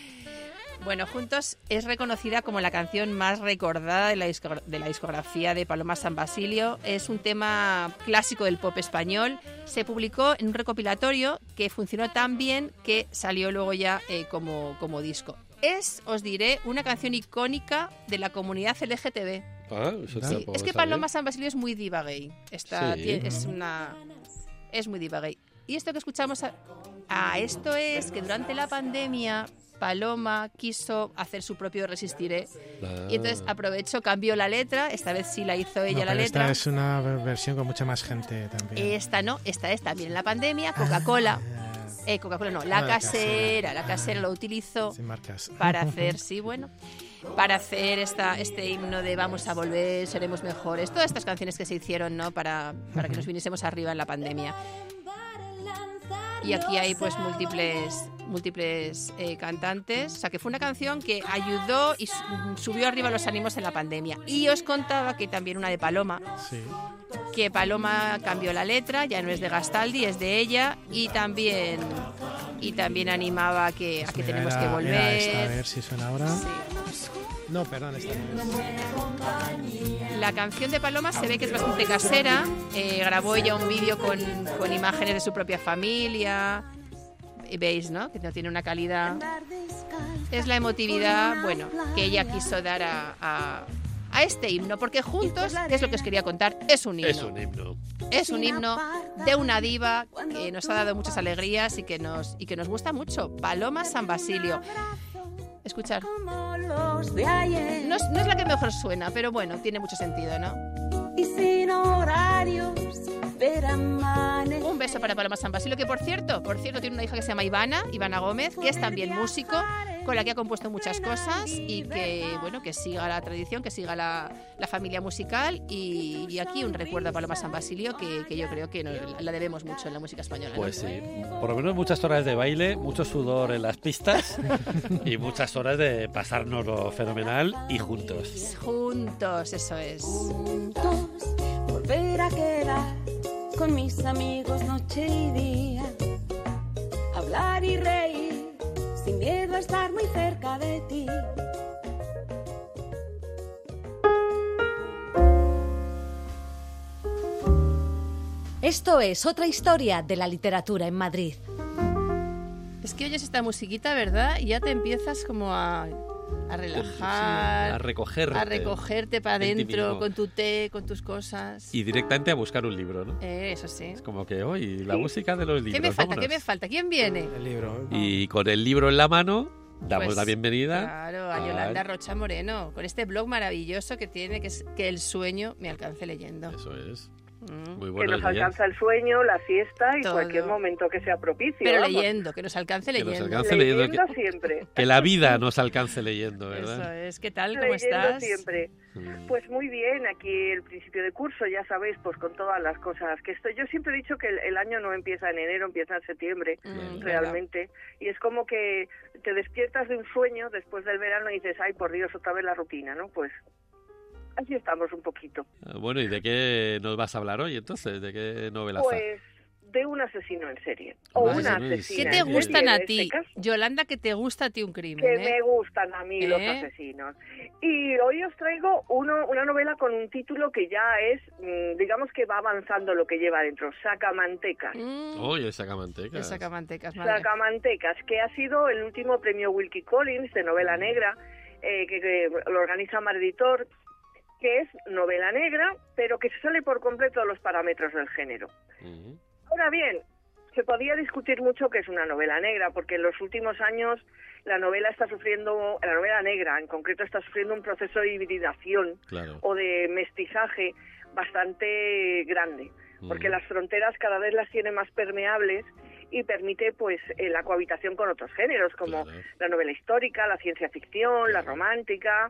Bueno, Juntos es reconocida como la canción más recordada de la, disco- de la discografía de Paloma San Basilio. Es un tema clásico del pop español. Se publicó en un recopilatorio que funcionó tan bien que salió luego ya eh, como, como disco. Es, os diré, una canción icónica de la comunidad L G T B. Ah, eso Sí, tampoco es que sabía. Paloma San Basilio es muy diva gay. Está, Sí. tie- es una es muy diva gay. Y esto que escuchamos a, ah, esto es que durante la pandemia Paloma quiso hacer su propio Resistiré Ah. y entonces aprovechó, cambió la letra, esta vez sí la hizo ella No, la pero letra. esta es una versión con mucha más gente también. Esta no, esta es también en la pandemia, Coca-Cola. Eh, Coca-Cola no, la Ah, la casera, la casera lo utilizó Sin marcas. para hacer, sí, bueno, para hacer esta, este himno de vamos a volver, seremos mejores, todas estas canciones que se hicieron, ¿no? Para, para que nos viniésemos arriba en la pandemia. Y aquí hay pues múltiples múltiples eh, cantantes, o sea que fue una canción que ayudó y su- subió arriba los ánimos en la pandemia. Y os contaba que también una de Paloma, Sí. que Paloma cambió la letra, ya no es de Gastaldi, es de ella, y también y también animaba a que, a que Mira, tenemos era- que volver. era esta, a ver si suena ahora. Sí. No, perdón, esta no es. La canción de Paloma se ve que es bastante casera. Eh, grabó ella un vídeo con, con imágenes de su propia familia. veis, ¿no? Que no tiene una calidad. Es la emotividad, bueno, que ella quiso dar a, a, a este himno, porque juntos, es lo que os quería contar, es un himno. Es un himno. Es un himno de una diva que nos ha dado muchas alegrías y que nos, y que nos gusta mucho. Paloma San Basilio. Escuchar. No es, no es la que mejor suena, pero bueno, tiene mucho sentido, ¿no? Y sin horarios, un beso para Paloma San Basilio, que por cierto, por cierto tiene una hija que se llama Ivana, Ivana Gómez, que es también músico, con la que ha compuesto muchas cosas y que, bueno, que siga la tradición, que siga la, la familia musical y, y aquí un recuerdo a Paloma San Basilio que, que yo creo que nos, la debemos mucho en la música española, ¿no? Pues sí, por lo menos muchas horas de baile, mucho sudor en las pistas y muchas horas de pasárnoslo fenomenal y juntos. Juntos, eso es. Juntos, volver a quedar con mis amigos noche y día, hablar y reír, sin miedo a estar muy cerca de ti. Esto es otra historia de la literatura en Madrid. Es que oyes esta musiquita, ¿verdad? Y ya te empiezas como a... a relajar, sí, a recogerte, a recogerte para adentro con tu té, con tus cosas. Y directamente a buscar un libro, ¿no? Eh, eso sí. Es como que hoy la sí. música de los libros. ¿Qué me falta? Vámonos. ¿Qué me falta? ¿Quién viene? El libro. Y con el libro en la mano damos pues, la bienvenida. Claro, a Yolanda Rocha Moreno, con este blog maravilloso que tiene, que es que el sueño me alcance leyendo. Eso es. Mm. Muy bueno. Que nos alcanza el sueño, la fiesta y todo. Cualquier momento que sea propicio. Pero vamos. leyendo, que nos alcance leyendo. Que nos alcance leyendo, leyendo que, siempre. Que la vida nos alcance leyendo, ¿verdad? Eso es. ¿Qué tal? ¿Cómo leyendo estás? siempre. Mm. Pues muy bien, aquí el principio de curso, ya sabéis, pues con todas las cosas que estoy. Yo siempre he dicho que el, el año no empieza en enero, empieza en septiembre, Mm, realmente. Y es como que te despiertas de un sueño después del verano y dices, ay, por Dios, otra vez la rutina, ¿no? Pues así estamos un poquito. Bueno, ¿y de qué nos vas a hablar hoy entonces? ¿De qué novela? Pues de un asesino en serie. O Vale, una sí, asesina. ¿Qué te en gustan serie, a en ti? este caso. Yolanda, que te gusta a ti un crimen, Que ¿eh? me gustan a mí ¿Eh? los asesinos. Y hoy os traigo uno, una novela con un título que ya es, mmm, digamos que va avanzando lo que lleva dentro, Sacamantecas. Mm. Oye, Sacamantecas. El Sacamantecas, madre. Sacamantecas, que ha sido el último premio Wilkie Collins de novela negra, eh, que, que lo organiza Mar Editor, que es novela negra, pero que se sale por completo de los parámetros del género. Uh-huh. Ahora bien, se podía discutir mucho que es una novela negra, porque en los últimos años la novela está sufriendo, la novela negra en concreto está sufriendo un proceso de hibridación Claro. o de mestizaje bastante grande, porque Uh-huh. las fronteras cada vez las tiene más permeables y permite pues eh, la cohabitación con otros géneros, como Claro. la novela histórica, la ciencia ficción, la romántica.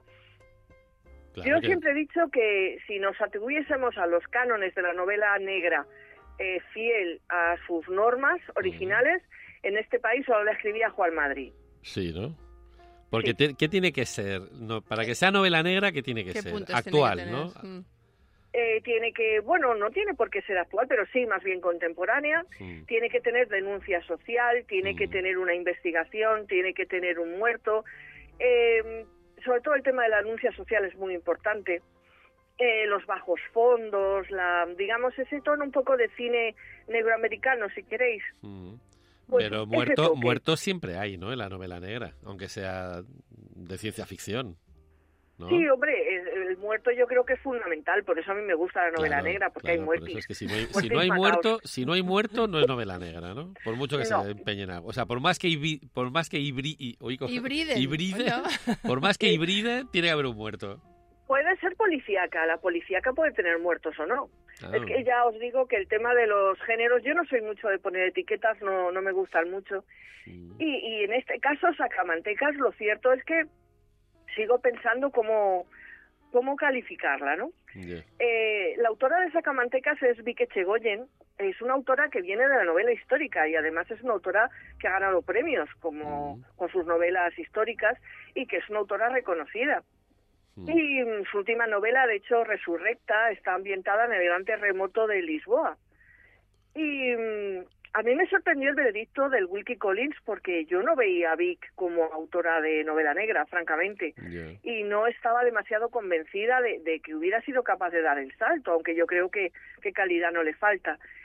Claro Yo que- siempre he dicho que si nos atribuyésemos a los cánones de la novela negra eh, fiel a sus normas originales, en este país solo la escribía Juan Madrid. Sí, ¿no? Porque Sí. te- ¿qué tiene que ser? No, para que sea novela negra, ¿qué tiene que ¿Qué ser? puntos Actual, tiene que ¿no? tener? Mm. Eh, tiene que, bueno, no tiene por qué ser actual, pero sí más bien contemporánea. Mm. Tiene que tener denuncia social, tiene que Mm. tener una investigación, tiene que tener un muerto. Eh, sobre todo el tema de la denuncia social es muy importante. Eh, los bajos fondos, la, digamos ese tono un poco de cine negroamericano, si queréis. Mm. Pues Pero ese muerto, toque. muertos siempre hay, ¿no? En la novela negra, aunque sea de ciencia ficción, ¿no? Sí, hombre, el, el muerto yo creo que es fundamental, por eso a mí me gusta la novela Claro, negra, porque claro, hay por muertos. eso es que si no hay, si Muertis no hay mataos. muerto, si no hay muerto, no es novela negra, ¿no? Por mucho que No. se empeñen a... O sea, por más que hibri- por más que hibri, y- oigo- Hibriden, hibride, ¿no? por más que hibride, tiene que haber un muerto. Puede ser policíaca, la policíaca puede tener muertos o no. Claro. Es que ya os digo que el tema de los géneros, yo no soy mucho de poner etiquetas, no, no me gustan mucho. Sí. Y, y en este caso, Sacamantecas, lo cierto es que sigo pensando cómo, cómo calificarla, ¿no? Ya. Eh, la autora de Sacamantecas es Vicky Echegoyen, es una autora que viene de la novela histórica y además es una autora que ha ganado premios como Mm. con sus novelas históricas y que es una autora reconocida. Mm. Y mm, su última novela, de hecho, Resurrecta, está ambientada en el gran terremoto de Lisboa. Y mm, a mí me sorprendió el veredicto del Wilkie Collins porque yo no veía a Vic como autora de novela negra, francamente. Ya. Y no estaba demasiado convencida de, de que hubiera sido capaz de dar el salto, aunque yo creo que, que calidad no le falta.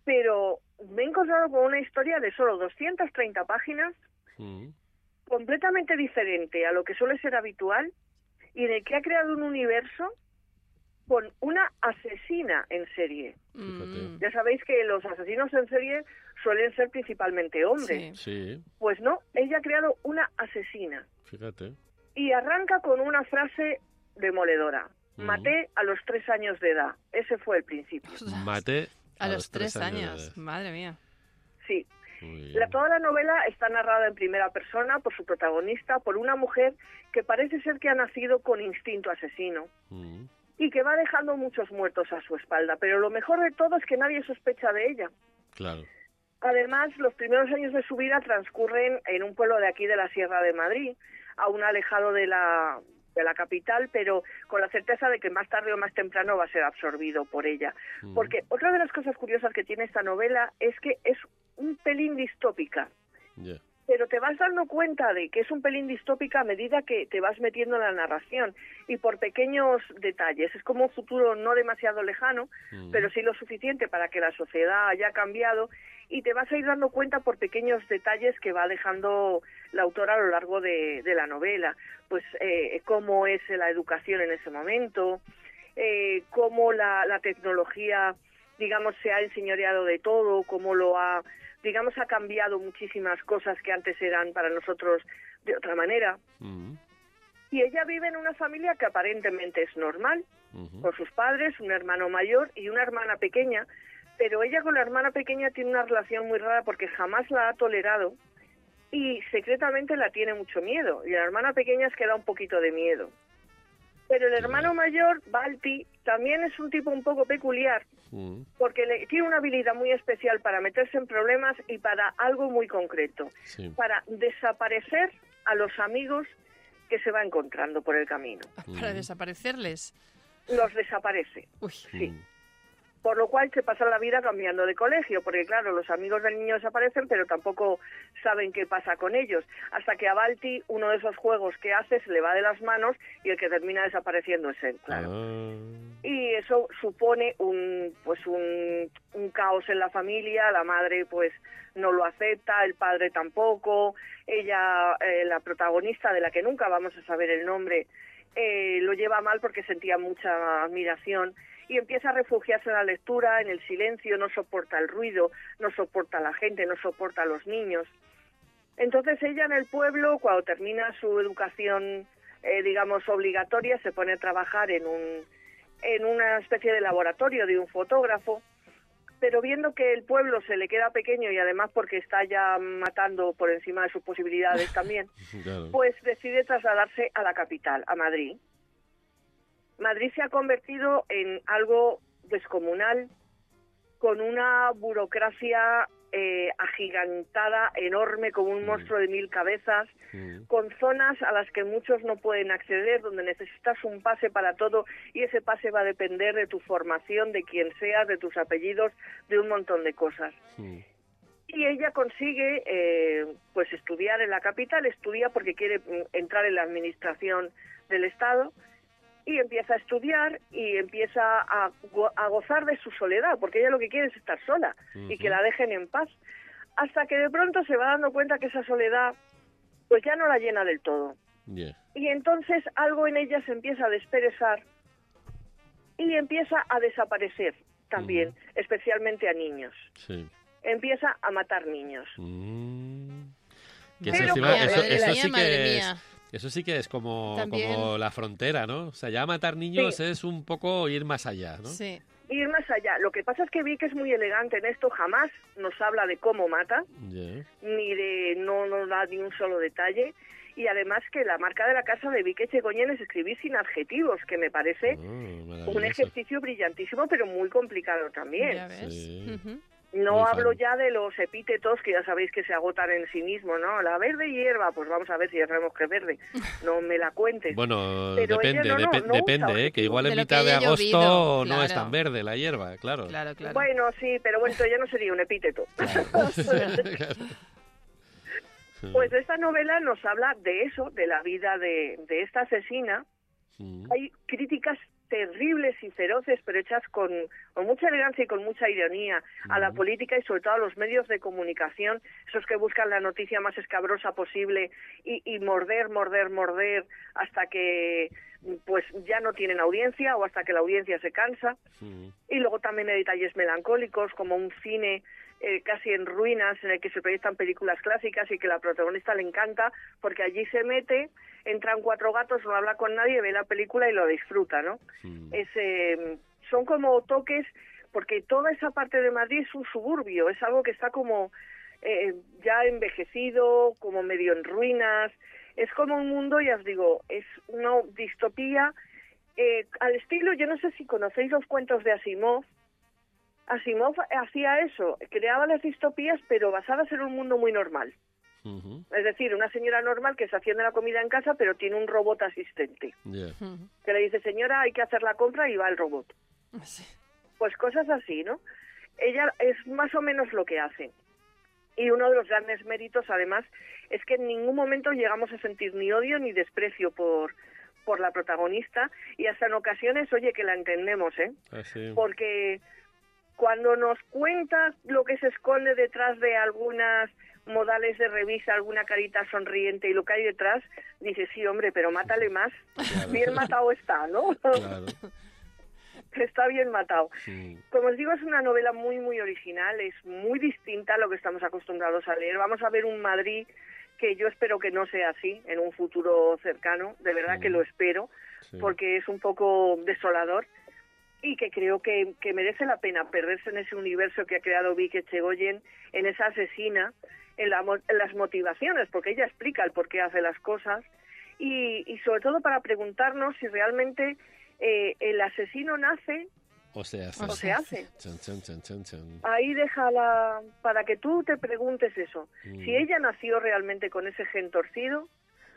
pero me he encontrado con una historia de solo doscientas treinta páginas, Mm. completamente diferente a lo que suele ser habitual, y en el que ha creado un universo con una asesina en serie. Fíjate. Ya sabéis que los asesinos en serie suelen ser principalmente hombres. Sí, Pues no, ella ha creado una asesina. fíjate. Y arranca con una frase demoledora. Mm. Maté a los tres años de edad. Ese fue el principio. Maté A los tres de años, edad. madre mía. Sí. Muy bien. La, toda la novela está narrada en primera persona por su protagonista, por una mujer que parece ser que ha nacido con instinto asesino Mm. y que va dejando muchos muertos a su espalda. Pero lo mejor de todo es que nadie sospecha de ella. Claro. Además, los primeros años de su vida transcurren en un pueblo de aquí de la Sierra de Madrid, aún alejado de la, de la capital, pero con la certeza de que más tarde o más temprano va a ser absorbido por ella. Mm. Porque otra de las cosas curiosas que tiene esta novela es que es un pelín distópica, Ya. pero te vas dando cuenta de que es un pelín distópica a medida que te vas metiendo en la narración y por pequeños detalles. Es como un futuro no demasiado lejano, Mm. pero sí lo suficiente para que la sociedad haya cambiado, y te vas a ir dando cuenta por pequeños detalles que va dejando la autora a lo largo de, de la novela. Pues eh, cómo es la educación en ese momento, eh, cómo la, la tecnología, digamos, se ha enseñoreado de todo, cómo lo ha, digamos, ha cambiado muchísimas cosas que antes eran para nosotros de otra manera. Mm. Y ella vive en una familia que aparentemente es normal, Ujú. con sus padres, un hermano mayor y una hermana pequeña, pero ella con la hermana pequeña tiene una relación muy rara porque jamás la ha tolerado y secretamente la tiene mucho miedo, y la hermana pequeña es que da un poquito de miedo. Pero el hermano mayor, Balti, también es un tipo un poco peculiar, Mm. porque le, tiene una habilidad muy especial para meterse en problemas y para algo muy concreto, Sí. para desaparecer a los amigos que se va encontrando por el camino. Para desaparecerles. Los desaparece. Uy. Sí. Por lo cual se pasa la vida cambiando de colegio, porque claro, los amigos del niño desaparecen, pero tampoco saben qué pasa con ellos. Hasta que a Balti, uno de esos juegos que hace, se le va de las manos y el que termina desapareciendo es él, claro. Ah. Y eso supone un pues un, un caos en la familia. La madre pues no lo acepta, el padre tampoco, ella, eh, la protagonista, de la que nunca vamos a saber el nombre, eh, lo lleva mal porque sentía mucha admiración y empieza a refugiarse en la lectura, en el silencio, no soporta el ruido, no soporta a la gente, no soporta a los niños. Entonces ella en el pueblo, cuando termina su educación, eh, digamos, obligatoria, se pone a trabajar en un en una especie de laboratorio de un fotógrafo, pero viendo que el pueblo se le queda pequeño y además porque está ya matando por encima de sus posibilidades también, Claro. pues decide trasladarse a la capital, a Madrid. Madrid se ha convertido en algo descomunal, con una burocracia eh, agigantada, enorme, como un monstruo de mil cabezas, Mm. con zonas a las que muchos no pueden acceder, donde necesitas un pase para todo, y ese pase va a depender de tu formación, de quién seas, de tus apellidos, de un montón de cosas. Mm. Y ella consigue eh, pues estudiar en la capital, estudia porque quiere mm, entrar en la administración del Estado, y empieza a estudiar y empieza a, go- a gozar de su soledad, porque ella lo que quiere es estar sola y que la dejen en paz, hasta que de pronto se va dando cuenta que esa soledad pues ya no la llena del todo. Yeah. Y entonces algo en ella se empieza a desperezar y empieza a desaparecer también, especialmente a niños. Sí. Empieza a matar niños. Mm. Que Pero eso, encima- madre eso, mía, eso sí madre que mía. es, eso sí que es como, También. como la frontera, ¿no? O sea, ya matar niños Sí. es un poco ir más allá, ¿no? Sí. Ir más allá. Lo que pasa es que vi que es muy elegante en esto, jamás nos habla de cómo mata, Yeah. ni de, no nos da ni un solo detalle, y además que la marca de la casa de Vique Chegoñén es escribir sin adjetivos, que me parece Oh, un maravilloso. ejercicio brillantísimo, pero muy complicado también. Ya ves. Sí. Ujú. No Muy hablo fan. ya de los epítetos que ya sabéis que se agotan en sí mismo, ¿no? La verde hierba, pues vamos a ver si ya sabemos que es verde. No me la cuentes. Bueno, Pero depende, ella no, no, depe- no usa depende, ¿eh? Que adjetivos. igual De en lo mitad que de haya agosto llovido, no es claro. tan verde la hierba, claro. Claro, claro. Bueno, sí, pero bueno, esto ya no sería un epíteto. Pues esta novela nos habla de eso, de la vida de, de esta asesina. Mm. Hay críticas terribles y feroces, pero hechas con, con mucha elegancia y con mucha ironía, a la política y sobre todo a los medios de comunicación, esos que buscan la noticia más escabrosa posible y, y morder, morder, morder hasta que pues ya no tienen audiencia o hasta que la audiencia se cansa. Sí. Y luego también hay detalles melancólicos, como un cine eh, casi en ruinas en el que se proyectan películas clásicas y que la protagonista le encanta porque allí se mete, entran cuatro gatos, no habla con nadie, ve la película y lo disfruta, ¿no? Sí. Es, eh, son como toques, porque toda esa parte de Madrid es un suburbio, es algo que está como eh, ya envejecido, como medio en ruinas, es como un mundo, ya os digo, es una distopía eh, al estilo, yo no sé si conocéis los cuentos de Asimov. Asimov hacía eso, creaba las distopías pero basadas en un mundo muy normal. Uh-huh. Es decir, una señora normal que se hacienda la comida en casa pero tiene un robot asistente. Yeah. Uh-huh. Que le dice, señora, hay que hacer la compra y va el robot. Sí. Pues cosas así, ¿no? Ella es más o menos lo que hace. Y uno de los grandes méritos, además, es que en ningún momento llegamos a sentir ni odio ni desprecio por, por la protagonista y hasta en ocasiones, oye, que la entendemos, ¿eh? Ah, sí. Porque cuando nos cuenta lo que se esconde detrás de algunas modales de revista, alguna carita sonriente y lo que hay detrás, dice, sí, hombre, pero mátale más. Claro. Bien matado está, ¿no? Claro. Está bien matado. Sí. Como os digo, es una novela muy, muy original, es muy distinta a lo que estamos acostumbrados a leer. Vamos a ver un Madrid que yo espero que no sea así en un futuro cercano, de verdad sí. que lo espero, sí. porque es un poco desolador y que creo que, que merece la pena perderse en ese universo que ha creado Vicky Echegoyen, en esa asesina, en, la, en las motivaciones, porque ella explica el por qué hace las cosas y, y sobre todo para preguntarnos si realmente Eh, el asesino nace o se hace. O se hace. Chun, chun, chun, chun, chun. Ahí déjala para que tú te preguntes eso. Mm. Si ella nació realmente con ese gen torcido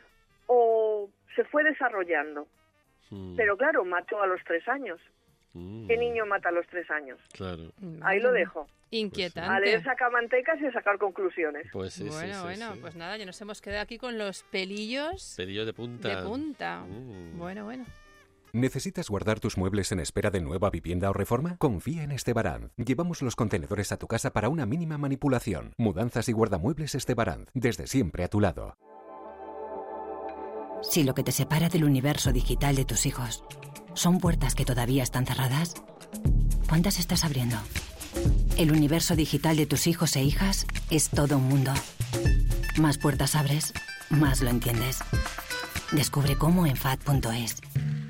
o se fue desarrollando. Mm. Pero claro, mató a los tres años. Mm. ¿Qué niño mata a los tres años? Claro. Ahí lo dejo. Inquietante. A leer sacamantecas y a sacar conclusiones. Pues sí, bueno, sí, bueno, sí. pues nada, ya nos hemos quedado aquí con los pelillos. Pelillos de punta. De punta. Mm. Bueno, bueno. ¿Necesitas guardar tus muebles en espera de nueva vivienda o reforma? Confía en Estebaranz. Llevamos los contenedores a tu casa para una mínima manipulación. Mudanzas y guardamuebles Estebaranz. Desde siempre a tu lado. Si lo que te separa del universo digital de tus hijos son puertas que todavía están cerradas, ¿cuántas estás abriendo? El universo digital de tus hijos e hijas es todo un mundo. Más puertas abres, más lo entiendes. Descubre cómo en F A D punto es.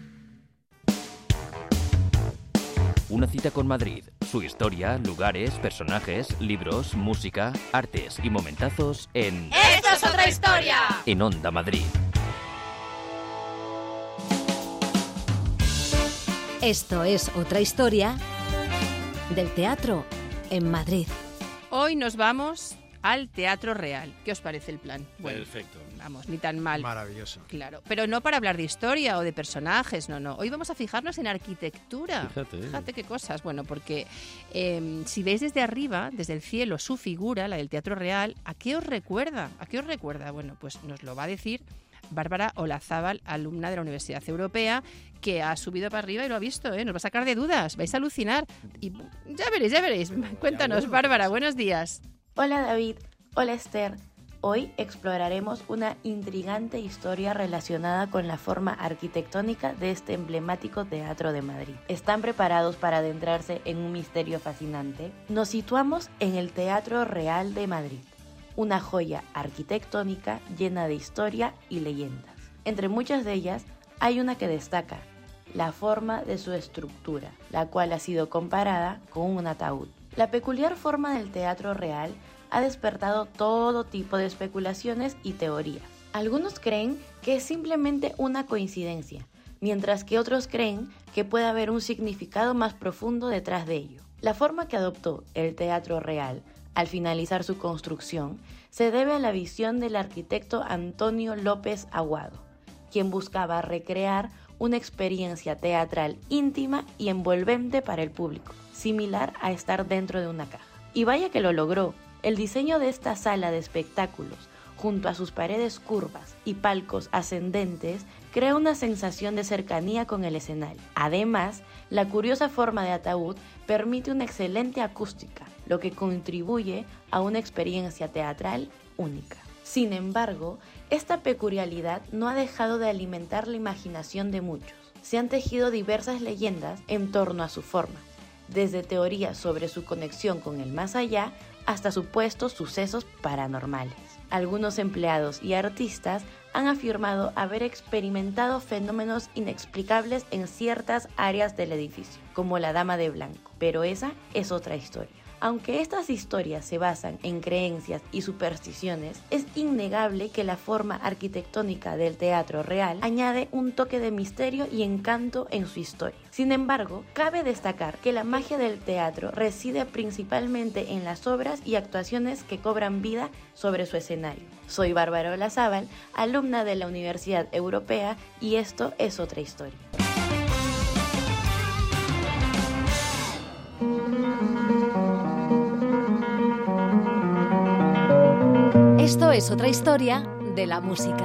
Una cita con Madrid, su historia, lugares, personajes, libros, música, artes y momentazos en... ¡Esto es otra historia! En Onda Madrid. Esto es otra historia del teatro en Madrid. Hoy nos vamos al Teatro Real. ¿Qué os parece el plan? Bueno, perfecto. Vamos, ni tan mal. Maravilloso. Claro, pero no para hablar de historia o de personajes, no, no. Hoy vamos a fijarnos en arquitectura. Fíjate. Fíjate qué cosas. Bueno, porque eh, si veis desde arriba, desde el cielo, su figura, la del Teatro Real, ¿a qué os recuerda? ¿A qué os recuerda? Bueno, pues nos lo va a decir Bárbara Olazábal, alumna de la Universidad Europea, que ha subido para arriba y lo ha visto, ¿eh? Nos va a sacar de dudas, vais a alucinar. Y ya veréis, ya veréis. Cuéntanos, Bárbara, buenos días. Hola David, hola Esther. Hoy exploraremos una intrigante historia relacionada con la forma arquitectónica de este emblemático Teatro de Madrid. ¿Están preparados para adentrarse en un misterio fascinante? Nos situamos en el Teatro Real de Madrid, una joya arquitectónica llena de historia y leyendas. Entre muchas de ellas hay una que destaca, la forma de su estructura, la cual ha sido comparada con un ataúd. La peculiar forma del Teatro Real ha despertado todo tipo de especulaciones y teorías. Algunos creen que es simplemente una coincidencia, mientras que otros creen que puede haber un significado más profundo detrás de ello. La forma que adoptó el Teatro Real al finalizar su construcción se debe a la visión del arquitecto Antonio López Aguado, quien buscaba recrear una experiencia teatral íntima y envolvente para el público, similar a estar dentro de una caja. Y vaya que lo logró. El diseño de esta sala de espectáculos, junto a sus paredes curvas y palcos ascendentes, crea una sensación de cercanía con el escenario. Además, la curiosa forma de ataúd permite una excelente acústica, lo que contribuye a una experiencia teatral única. Sin embargo, esta peculiaridad no ha dejado de alimentar la imaginación de muchos. Se han tejido diversas leyendas en torno a su forma, desde teorías sobre su conexión con el más allá hasta supuestos sucesos paranormales. Algunos empleados y artistas han afirmado haber experimentado fenómenos inexplicables en ciertas áreas del edificio, como la Dama de Blanco, pero esa es otra historia. Aunque estas historias se basan en creencias y supersticiones, es innegable que la forma arquitectónica del teatro real añade un toque de misterio y encanto en su historia. Sin embargo, cabe destacar que la magia del teatro reside principalmente en las obras y actuaciones que cobran vida sobre su escenario. Soy Bárbara Olazábal, alumna de la Universidad Europea, y esto es otra historia. Esto es otra historia de la música.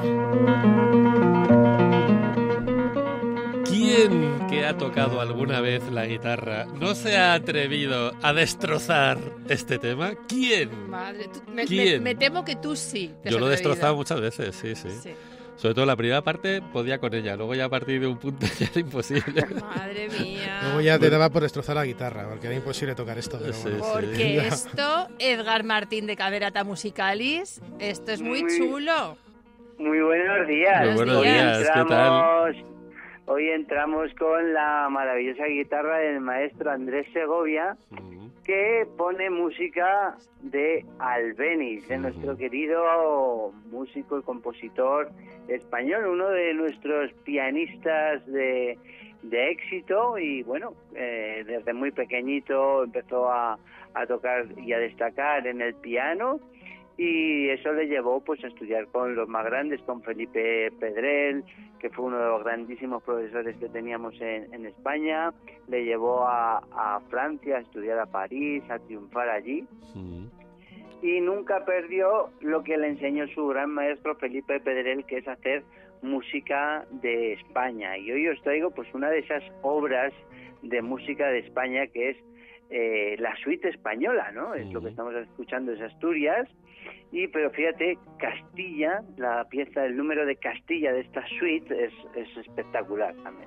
¿Quién que ha tocado alguna vez la guitarra no se ha atrevido a destrozar este tema? ¿Quién? Madre, tú, me, ¿Quién? Me, me temo que tú sí. te has Yo lo he atrevido. destrozado muchas veces, sí, sí, Sí. Sobre todo la primera parte podía con ella, luego ya a partir de un punto ya era imposible. Madre mía. Luego ya te daba por destrozar la guitarra, porque era imposible tocar esto. Pero Sí, bueno. Porque Ya. esto, Edgar Martín de Camerata Musicalis, esto es muy, Muy- chulo. Muy buenos días. Muy buenos Hoy días, ¿qué tal? entramos, hoy entramos con la maravillosa guitarra del maestro Andrés Segovia, que pone música de Albéniz, de nuestro querido músico y compositor español, uno de nuestros pianistas de, de éxito, y bueno, eh, desde muy pequeñito empezó a, a tocar y a destacar en el piano, y eso le llevó pues a estudiar con los más grandes, con Felipe Pedrell, que fue uno de los grandísimos profesores que teníamos en, en España. Le llevó a, a Francia a estudiar, a París, a triunfar allí, y nunca perdió lo que le enseñó su gran maestro Felipe Pedrell, que es hacer música de España. Y hoy os traigo pues una de esas obras de música de España, que es eh, la suite española, ¿no? Es lo que estamos escuchando, es Asturias. Y pero fíjate, Castilla, la pieza, el número de Castilla de esta suite es, es espectacular también.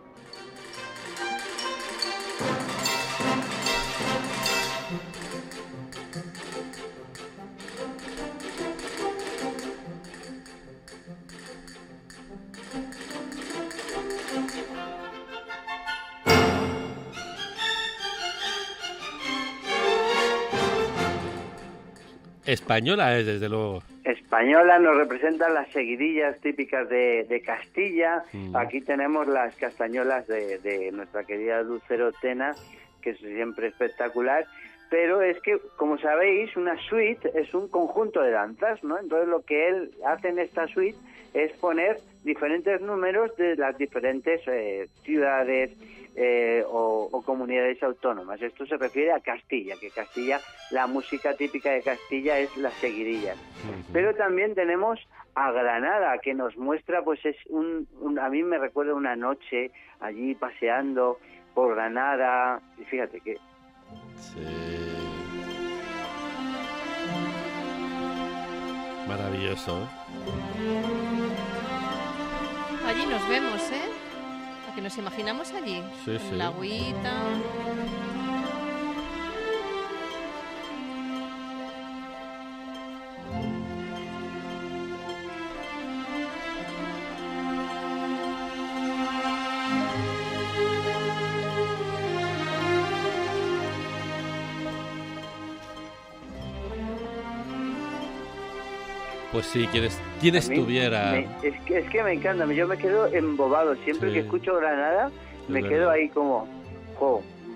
Española es, desde luego. Española, nos representan las seguidillas típicas de, de Castilla. Mm. Aquí tenemos las castañolas de, de nuestra querida Lucero Tena, que es siempre espectacular. Pero es que, como sabéis, una suite es un conjunto de danzas, ¿no? Entonces lo que él hace en esta suite es poner diferentes números de las diferentes eh, ciudades eh, o, o comunidades autónomas. Esto se refiere a Castilla, que Castilla, la música típica de Castilla es las seguidillas. Pero también tenemos a Granada, que nos muestra, pues es un, un a mí me recuerda una noche allí paseando por Granada, y fíjate que Sí. Maravilloso. Allí nos vemos, ¿eh? A que nos imaginamos allí. Sí, con sí. la agüita. Pues sí, quienes, quien A mí estuviera... me- es, que, es que me encanta, yo me quedo embobado. Siempre Sí. que escucho Granada, me Es quedo verdad. ahí como, jo,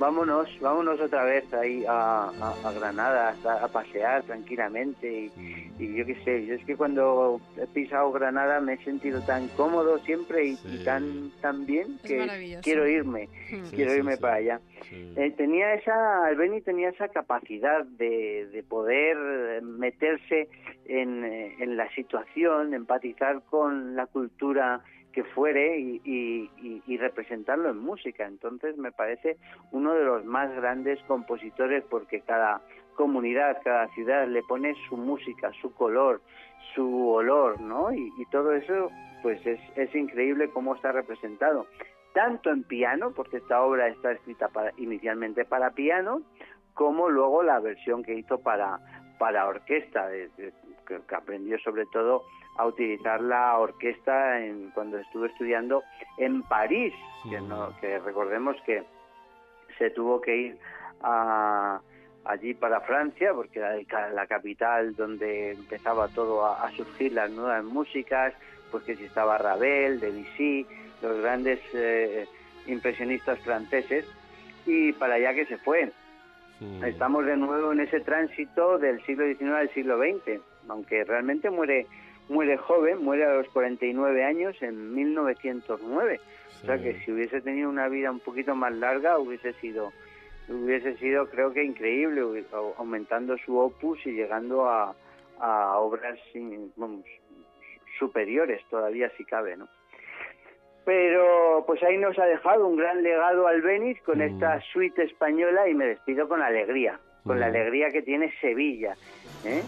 vámonos, vámonos otra vez ahí a, a, a Granada, a, a pasear tranquilamente. Y, y yo qué sé, yo es que cuando he pisado Granada me he sentido tan cómodo siempre y, sí. y tan, tan bien que quiero irme, sí, quiero sí, irme sí. para allá. Sí. Eh, tenía esa, Albéniz tenía esa capacidad de, de poder meterse en, en la situación, empatizar con la cultura que fuere y, y, y, y representarlo en música. Entonces me parece uno de los más grandes compositores, porque cada comunidad, cada ciudad le pone su música, su color, su olor, ¿no? Y, y todo eso pues es, es increíble cómo está representado, tanto en piano, porque esta obra está escrita para, inicialmente para piano, como luego la versión que hizo para, para orquesta, de, de, que, que aprendió sobre todo a utilizar la orquesta en, cuando estuvo estudiando en París, que, no, que recordemos que se tuvo que ir a, allí para Francia, porque era la capital donde empezaba todo a, a surgir las nuevas músicas, porque si estaba Ravel, Debussy, los grandes eh, impresionistas franceses, y para allá que se fue. Sí. Estamos de nuevo en ese tránsito del siglo diecinueve al siglo veinte, aunque realmente muere muere joven, muere a los cuarenta y nueve años en mil novecientos nueve. Sí. O sea que si hubiese tenido una vida un poquito más larga hubiese sido hubiese sido creo que increíble, aumentando su opus y llegando a, a obras vamos, superiores todavía si cabe, ¿no? Pero pues ahí nos ha dejado un gran legado Albéniz con mm. esta suite española, y me despido con alegría, con mm. la alegría que tiene Sevilla, ¿eh?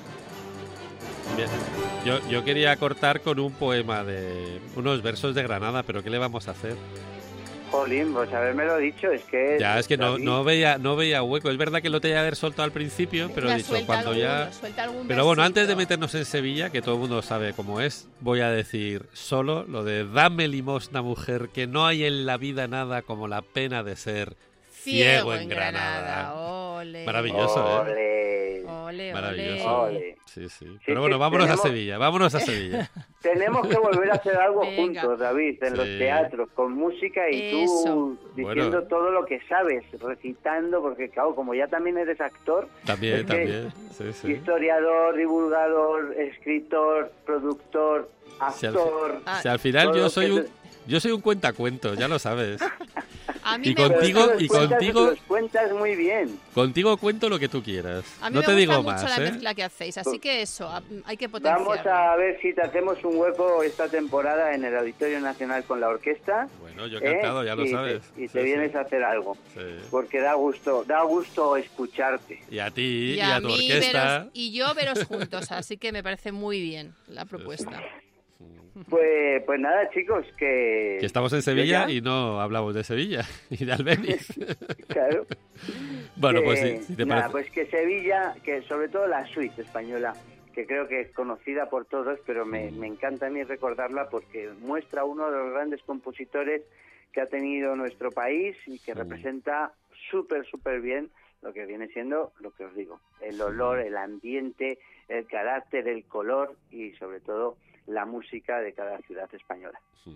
Bien. Yo, yo quería cortar con un poema de unos versos de Granada, pero ¿qué le vamos a hacer? Jolín, pues habérmelo dicho, es que... Ya, es que no, no veía no veía hueco. Es verdad que lo tenía que haber soltado al principio, pero he dicho, cuando alguno, ya... Pero versito. Bueno, antes de meternos en Sevilla, que todo el mundo sabe cómo es, voy a decir solo lo de dame limosna, mujer, que no hay en la vida nada como la pena de ser ciego, ciego en Granada. Granada. Ole. Maravilloso, ole. ¿eh? Ole, maravilloso. Ole. Sí, sí. Pero sí, bueno, vámonos tenemos, a Sevilla, vámonos a Sevilla. Tenemos que volver a hacer algo Venga. juntos, David, en sí. los teatros, con música y Eso. tú diciendo bueno. todo lo que sabes, recitando, porque claro, como ya también eres actor, también, es también, sí, sí. historiador, divulgador, escritor, productor, actor. Si al, ah, si al final yo soy un... Yo soy un cuentacuentos, ya lo sabes. A mí y me contigo gusta. y contigo los cuentas muy bien. Contigo cuento lo que tú quieras. A mí no me te gusta digo mucho más, la ¿eh? mezcla que hacéis, así que eso, hay que potenciarlo. Vamos a ver si te hacemos un hueco esta temporada en el Auditorio Nacional con la orquesta. Bueno, yo he cantado, ¿eh? ya lo y sabes. Te, y te sí, vienes sí. a hacer algo. Sí. Porque da gusto, da gusto escucharte. Y a ti, y, y a, a tu mí orquesta. Veros, y yo veros juntos, así que me parece muy bien la propuesta. Pues, pues nada, chicos, que... Que estamos en Sevilla y no hablamos de Sevilla y de Albéniz. Claro. Bueno, que, pues sí, si te nada, parece. pues que Sevilla, que sobre todo la suite española, que creo que es conocida por todos, pero me, me encanta a mí recordarla porque muestra uno de los grandes compositores que ha tenido nuestro país y que representa súper, súper bien lo que viene siendo, lo que os digo, el olor, el ambiente, el carácter, el color y sobre todo la música de cada ciudad española. Sí.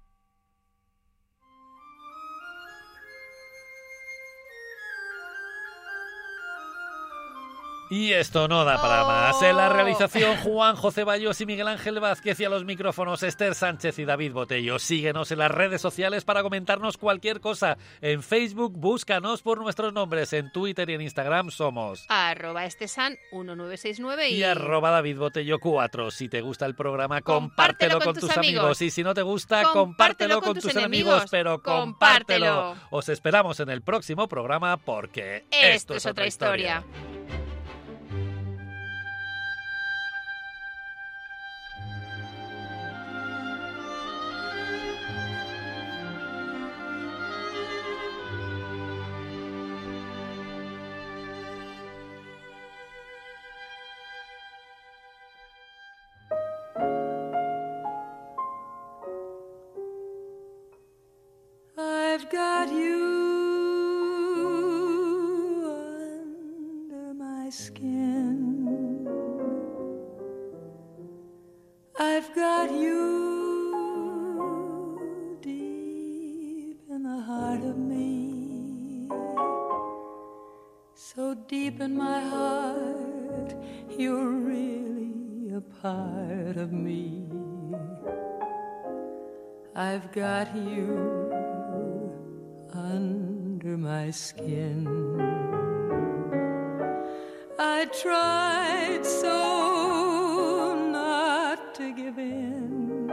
Y esto no da para más. En la realización, Juan José Bayos y Miguel Ángel Vázquez, y a los micrófonos, Esther Sánchez y David Botello. Síguenos en las redes sociales para comentarnos cualquier cosa. En Facebook, búscanos por nuestros nombres. En Twitter y en Instagram somos arroba estesan uno nueve seis nueve y, y arroba David Botello cuatro. Si te gusta el programa, compártelo, compártelo con, con tus amigos. amigos. Y si no te gusta, compártelo, compártelo con, con tus enemigos. enemigos pero compártelo. compártelo. Os esperamos en el próximo programa porque esto, esto es otra historia. historia. I've got you under my skin. I've got you deep in the heart of me. deep in my heart, you're really a part of me. I've got you under my skin. I tried so not to give in.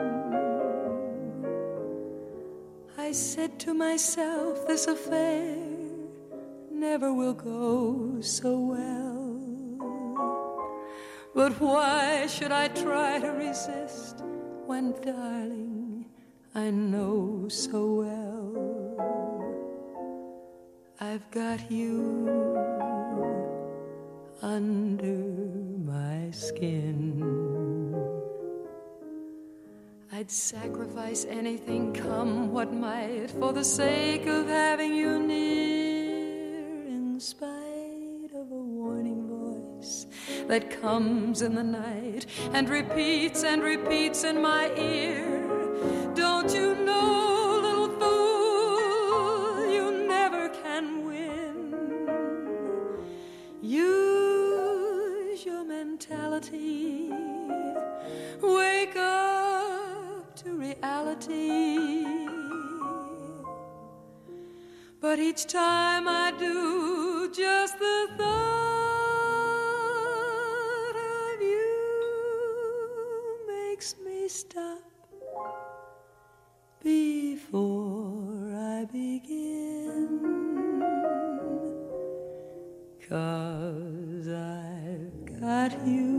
I said to myself, this affair never will go so well. But why should I try to resist when, darling, I know so well I've got you under my skin. I'd sacrifice anything, come what might, for the sake of having you near, in spite of a warning voice that comes in the night and repeats and repeats in my ear. Don't you know, little fool, you never can win. Use your mentality. Wake up to reality. But each time I do, just the thought of you makes me stop before I begin, 'cause I've got you